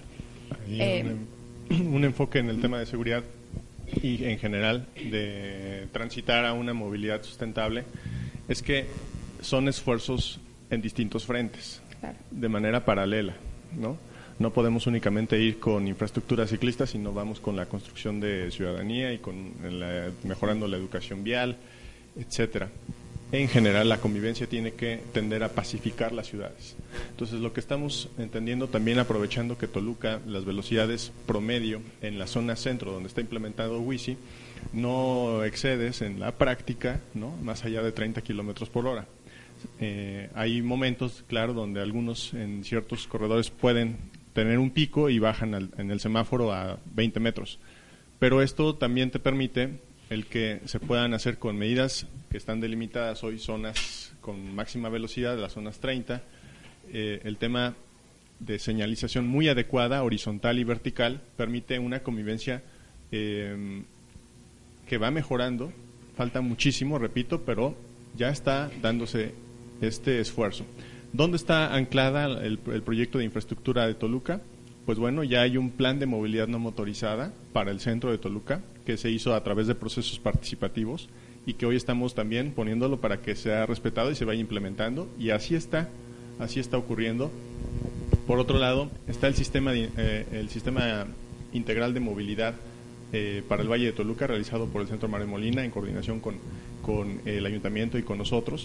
Eh, un, un enfoque en el tema de seguridad y en general de transitar a una movilidad sustentable es que son esfuerzos en distintos frentes, claro, de manera paralela, ¿no? No podemos únicamente ir con infraestructura ciclista, sino vamos con la construcción de ciudadanía y con la, mejorando la educación vial, etcétera. En general, la convivencia tiene que tender a pacificar las ciudades. Entonces, lo que estamos entendiendo también, aprovechando que Toluca, las velocidades promedio en la zona centro, donde está implementado Wici, no excedes en la práctica, ¿no?, más allá de treinta kilómetros por hora. Eh, hay momentos, claro, donde algunos en ciertos corredores pueden tener un pico y bajan al, en el semáforo a veinte metros. Pero esto también te permite el que se puedan hacer con medidas que están delimitadas hoy, zonas con máxima velocidad, las zonas treinta, eh, el tema de señalización muy adecuada, horizontal y vertical, permite una convivencia eh, que va mejorando. Falta muchísimo, repito, pero ya está dándose este esfuerzo. ¿Dónde está anclada el, el proyecto de infraestructura de Toluca? Pues bueno, ya hay un plan de movilidad no motorizada para el centro de Toluca que se hizo a través de procesos participativos y que hoy estamos también poniéndolo para que sea respetado y se vaya implementando, y así está, así está ocurriendo. Por otro lado, está el sistema de, eh, el sistema integral de movilidad eh, para el Valle de Toluca, realizado por el Centro Mario Molina en coordinación con, con el Ayuntamiento y con nosotros,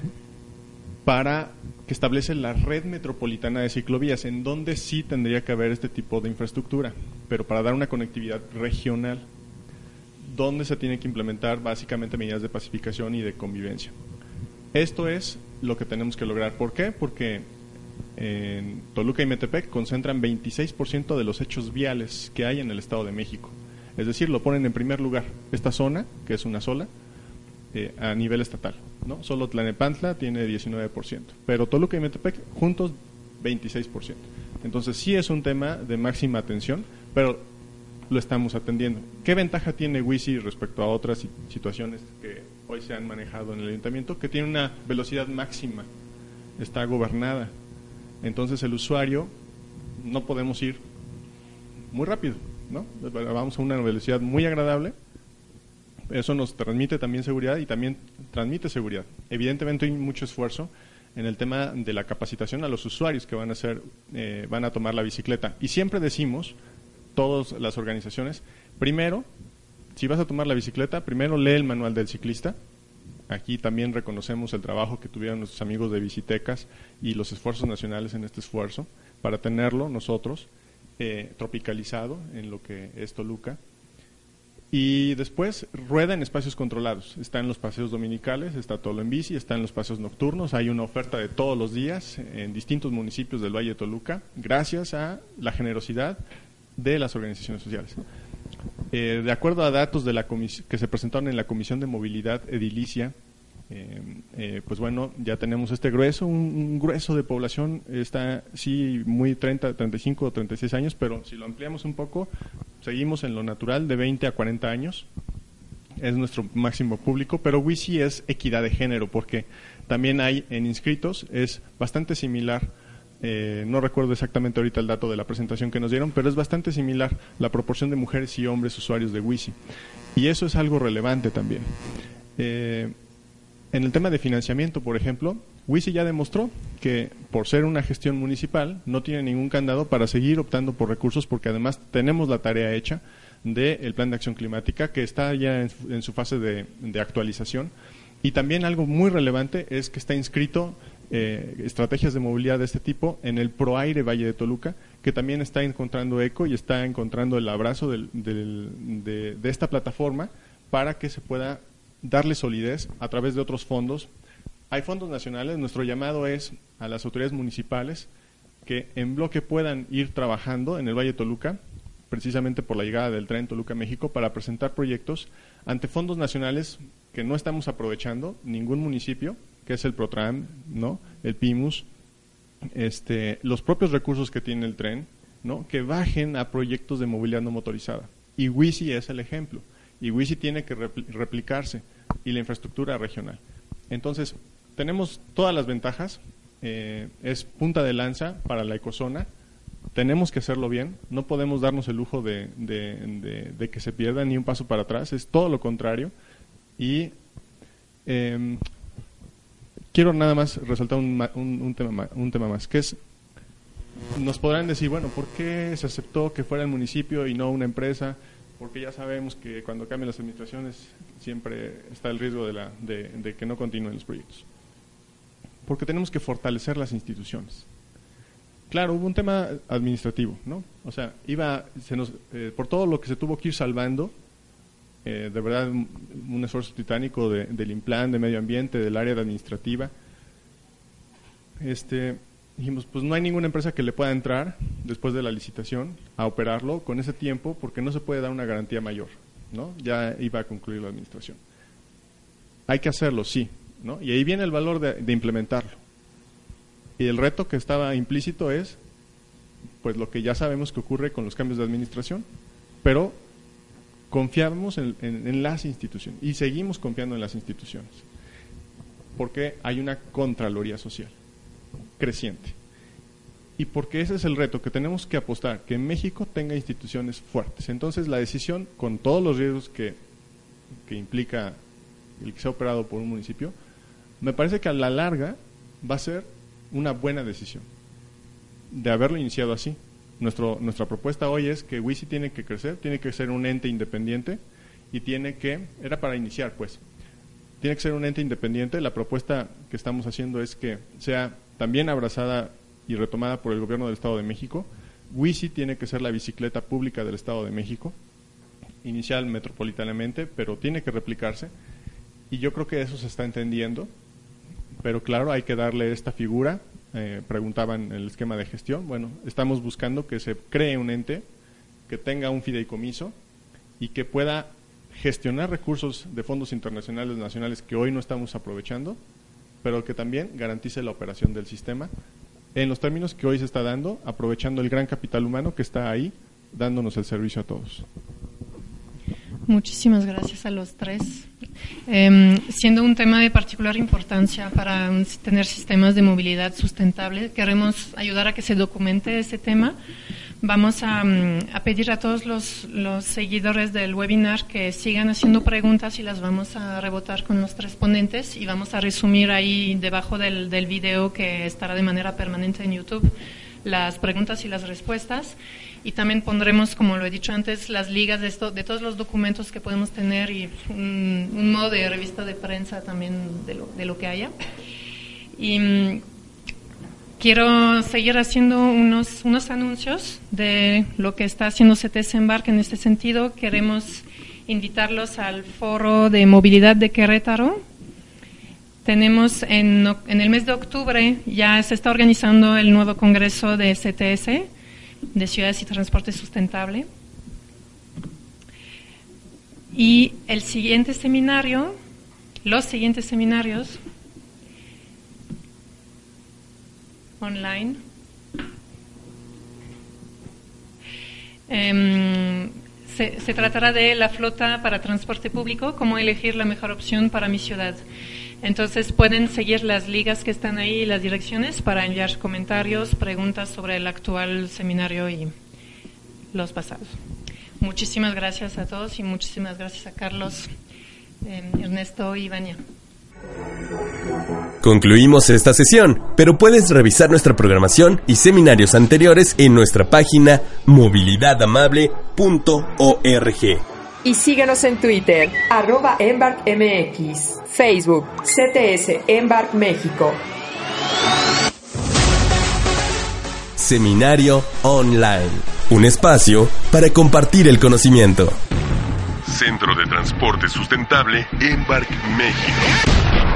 para que establece la red metropolitana de ciclovías, en donde sí tendría que haber este tipo de infraestructura, pero para dar una conectividad regional, donde se tiene que implementar básicamente medidas de pacificación y de convivencia. Esto es lo que tenemos que lograr. ¿Por qué? Porque en Toluca y Metepec concentran veintiséis por ciento de los hechos viales que hay en el Estado de México. Es decir, lo ponen en primer lugar esta zona, que es una sola, eh, a nivel estatal, ¿no? Solo Tlalnepantla tiene diecinueve por ciento, pero Toluca y Metepec juntos veintiséis por ciento. Entonces sí es un tema de máxima atención, pero lo estamos atendiendo. ¿Qué ventaja tiene Wici respecto a otras situaciones que hoy se han manejado en el ayuntamiento? Que tiene una velocidad máxima, está gobernada. Entonces el usuario no podemos ir muy rápido, ¿no? Vamos a una velocidad muy agradable. Eso nos transmite también seguridad y también transmite seguridad. Evidentemente hay mucho esfuerzo en el tema de la capacitación a los usuarios que van a hacer, eh, van a tomar la bicicleta. Y siempre decimos, todas las organizaciones, primero, si vas a tomar la bicicleta, primero lee el manual del ciclista. Aquí también reconocemos el trabajo que tuvieron nuestros amigos de Bicitecas y los esfuerzos nacionales en este esfuerzo para tenerlo nosotros eh, tropicalizado en lo que es Toluca. Y después rueda en espacios controlados. Está en los paseos dominicales, está todo en bici, está en los paseos nocturnos. Hay una oferta de todos los días en distintos municipios del Valle de Toluca, gracias a la generosidad de las organizaciones sociales. Eh, de acuerdo a datos de la que se presentaron en la Comisión de Movilidad Edilicia, eh, eh, pues bueno, ya tenemos este grueso, un, un grueso de población, está sí muy treinta, treinta y cinco o treinta y seis años, pero si lo ampliamos un poco, seguimos en lo natural de veinte a cuarenta años, es nuestro máximo público, pero WISI es equidad de género, porque también hay en inscritos, es bastante similar. Eh, no recuerdo exactamente ahorita el dato de la presentación que nos dieron, pero es bastante similar la proporción de mujeres y hombres usuarios de WISI. Y eso es algo relevante también. Eh, en el tema de financiamiento, por ejemplo, WISI ya demostró que por ser una gestión municipal no tiene ningún candado para seguir optando por recursos, porque además tenemos la tarea hecha del Plan de Acción Climática, que está ya en, en su fase de, de actualización. Y también algo muy relevante es que está inscrito Eh, estrategias de movilidad de este tipo en el ProAire Valle de Toluca, que también está encontrando eco y está encontrando el abrazo del, del, de, de esta plataforma para que se pueda darle solidez a través de otros fondos. Hay fondos nacionales, nuestro llamado es a las autoridades municipales que en bloque puedan ir trabajando en el Valle de Toluca, precisamente por la llegada del tren Toluca-México, para presentar proyectos ante fondos nacionales que no estamos aprovechando, ningún municipio, que es el PROTRAM, ¿no? El PIMUS, este, los propios recursos que tiene el tren, ¿no? Que bajen a proyectos de movilidad no motorizada. Y WISI es el ejemplo. Y WISI tiene que repl- replicarse, y la infraestructura regional. Entonces, tenemos todas las ventajas, eh, es punta de lanza para la ecozona, tenemos que hacerlo bien, no podemos darnos el lujo de, de, de, de que se pierda ni un paso para atrás, es todo lo contrario. Y eh, quiero nada más resaltar un, un, un, tema, un tema más, que es, nos podrán decir, bueno, ¿por qué se aceptó que fuera el municipio y no una empresa? Porque ya sabemos que cuando cambian las administraciones siempre está el riesgo de, la, de, de que no continúen los proyectos. Porque tenemos que fortalecer las instituciones. Claro, hubo un tema administrativo, ¿no? O sea, iba, se nos, eh, por todo lo que se tuvo que ir salvando, Eh, de verdad un, un esfuerzo titánico de, del INPLAN, de medio ambiente, del área de administrativa. Este, dijimos, pues no hay ninguna empresa que le pueda entrar después de la licitación a operarlo con ese tiempo, porque no se puede dar una garantía mayor, ¿no? Ya iba a concluir la administración. Hay que hacerlo, sí, ¿no? Y ahí viene el valor de, de implementarlo. Y el reto que estaba implícito es, pues lo que ya sabemos que ocurre con los cambios de administración, pero confiamos en, en, en las instituciones y seguimos confiando en las instituciones porque hay una Contraloría Social creciente y porque ese es el reto que tenemos que apostar, que México tenga instituciones fuertes. Entonces la decisión, con todos los riesgos que, que implica el que sea operado por un municipio, me parece que a la larga va a ser una buena decisión de haberlo iniciado así. Nuestro, nuestra propuesta hoy es que WISI tiene que crecer, tiene que ser un ente independiente y tiene que, era para iniciar pues, tiene que ser un ente independiente. La propuesta que estamos haciendo es que sea también abrazada y retomada por el gobierno del Estado de México. WISI tiene que ser la bicicleta pública del Estado de México, inicial metropolitanamente, pero tiene que replicarse y yo creo que eso se está entendiendo, pero claro, hay que darle esta figura. Eh, preguntaban el esquema de gestión. Bueno, estamos buscando que se cree un ente que tenga un fideicomiso y que pueda gestionar recursos de fondos internacionales, nacionales que hoy no estamos aprovechando, pero que también garantice la operación del sistema en los términos que hoy se está dando, aprovechando el gran capital humano que está ahí, dándonos el servicio a todos. Muchísimas gracias a los tres. Eh, siendo un tema de particular importancia para um, tener sistemas de movilidad sustentable, queremos ayudar a que se documente ese tema vamos a, a pedir a todos los, los seguidores del webinar que sigan haciendo preguntas y las vamos a rebotar con los tres ponentes y vamos a resumir ahí debajo del, del video que estará de manera permanente en YouTube las preguntas y las respuestas. Y también pondremos, como lo he dicho antes, las ligas de, esto, de todos los documentos que podemos tener y un, un modo de revista de prensa también de lo, de lo que haya. Y um, quiero seguir haciendo unos, unos anuncios de lo que está haciendo C T S Embark en este sentido. Queremos invitarlos al foro de movilidad de Querétaro. Tenemos en, en el mes de octubre, ya se está organizando el nuevo congreso de C T S, de Ciudades y Transporte Sustentable. Y el siguiente seminario, los siguientes seminarios online, eh, se, se tratará de la flota para transporte público, cómo elegir la mejor opción para mi ciudad. Entonces pueden seguir las ligas que están ahí y las direcciones para enviar comentarios, preguntas sobre el actual seminario y los pasados. Muchísimas gracias a todos y muchísimas gracias a Carlos, eh, Ernesto y Vania. Concluimos esta sesión, pero puedes revisar nuestra programación y seminarios anteriores en nuestra página movilidad amable punto org. Y síguenos en Twitter, arroba EmbarkMX, Facebook, C T S Embark México. Seminario Online, un espacio para compartir el conocimiento. Centro de Transporte Sustentable Embark México.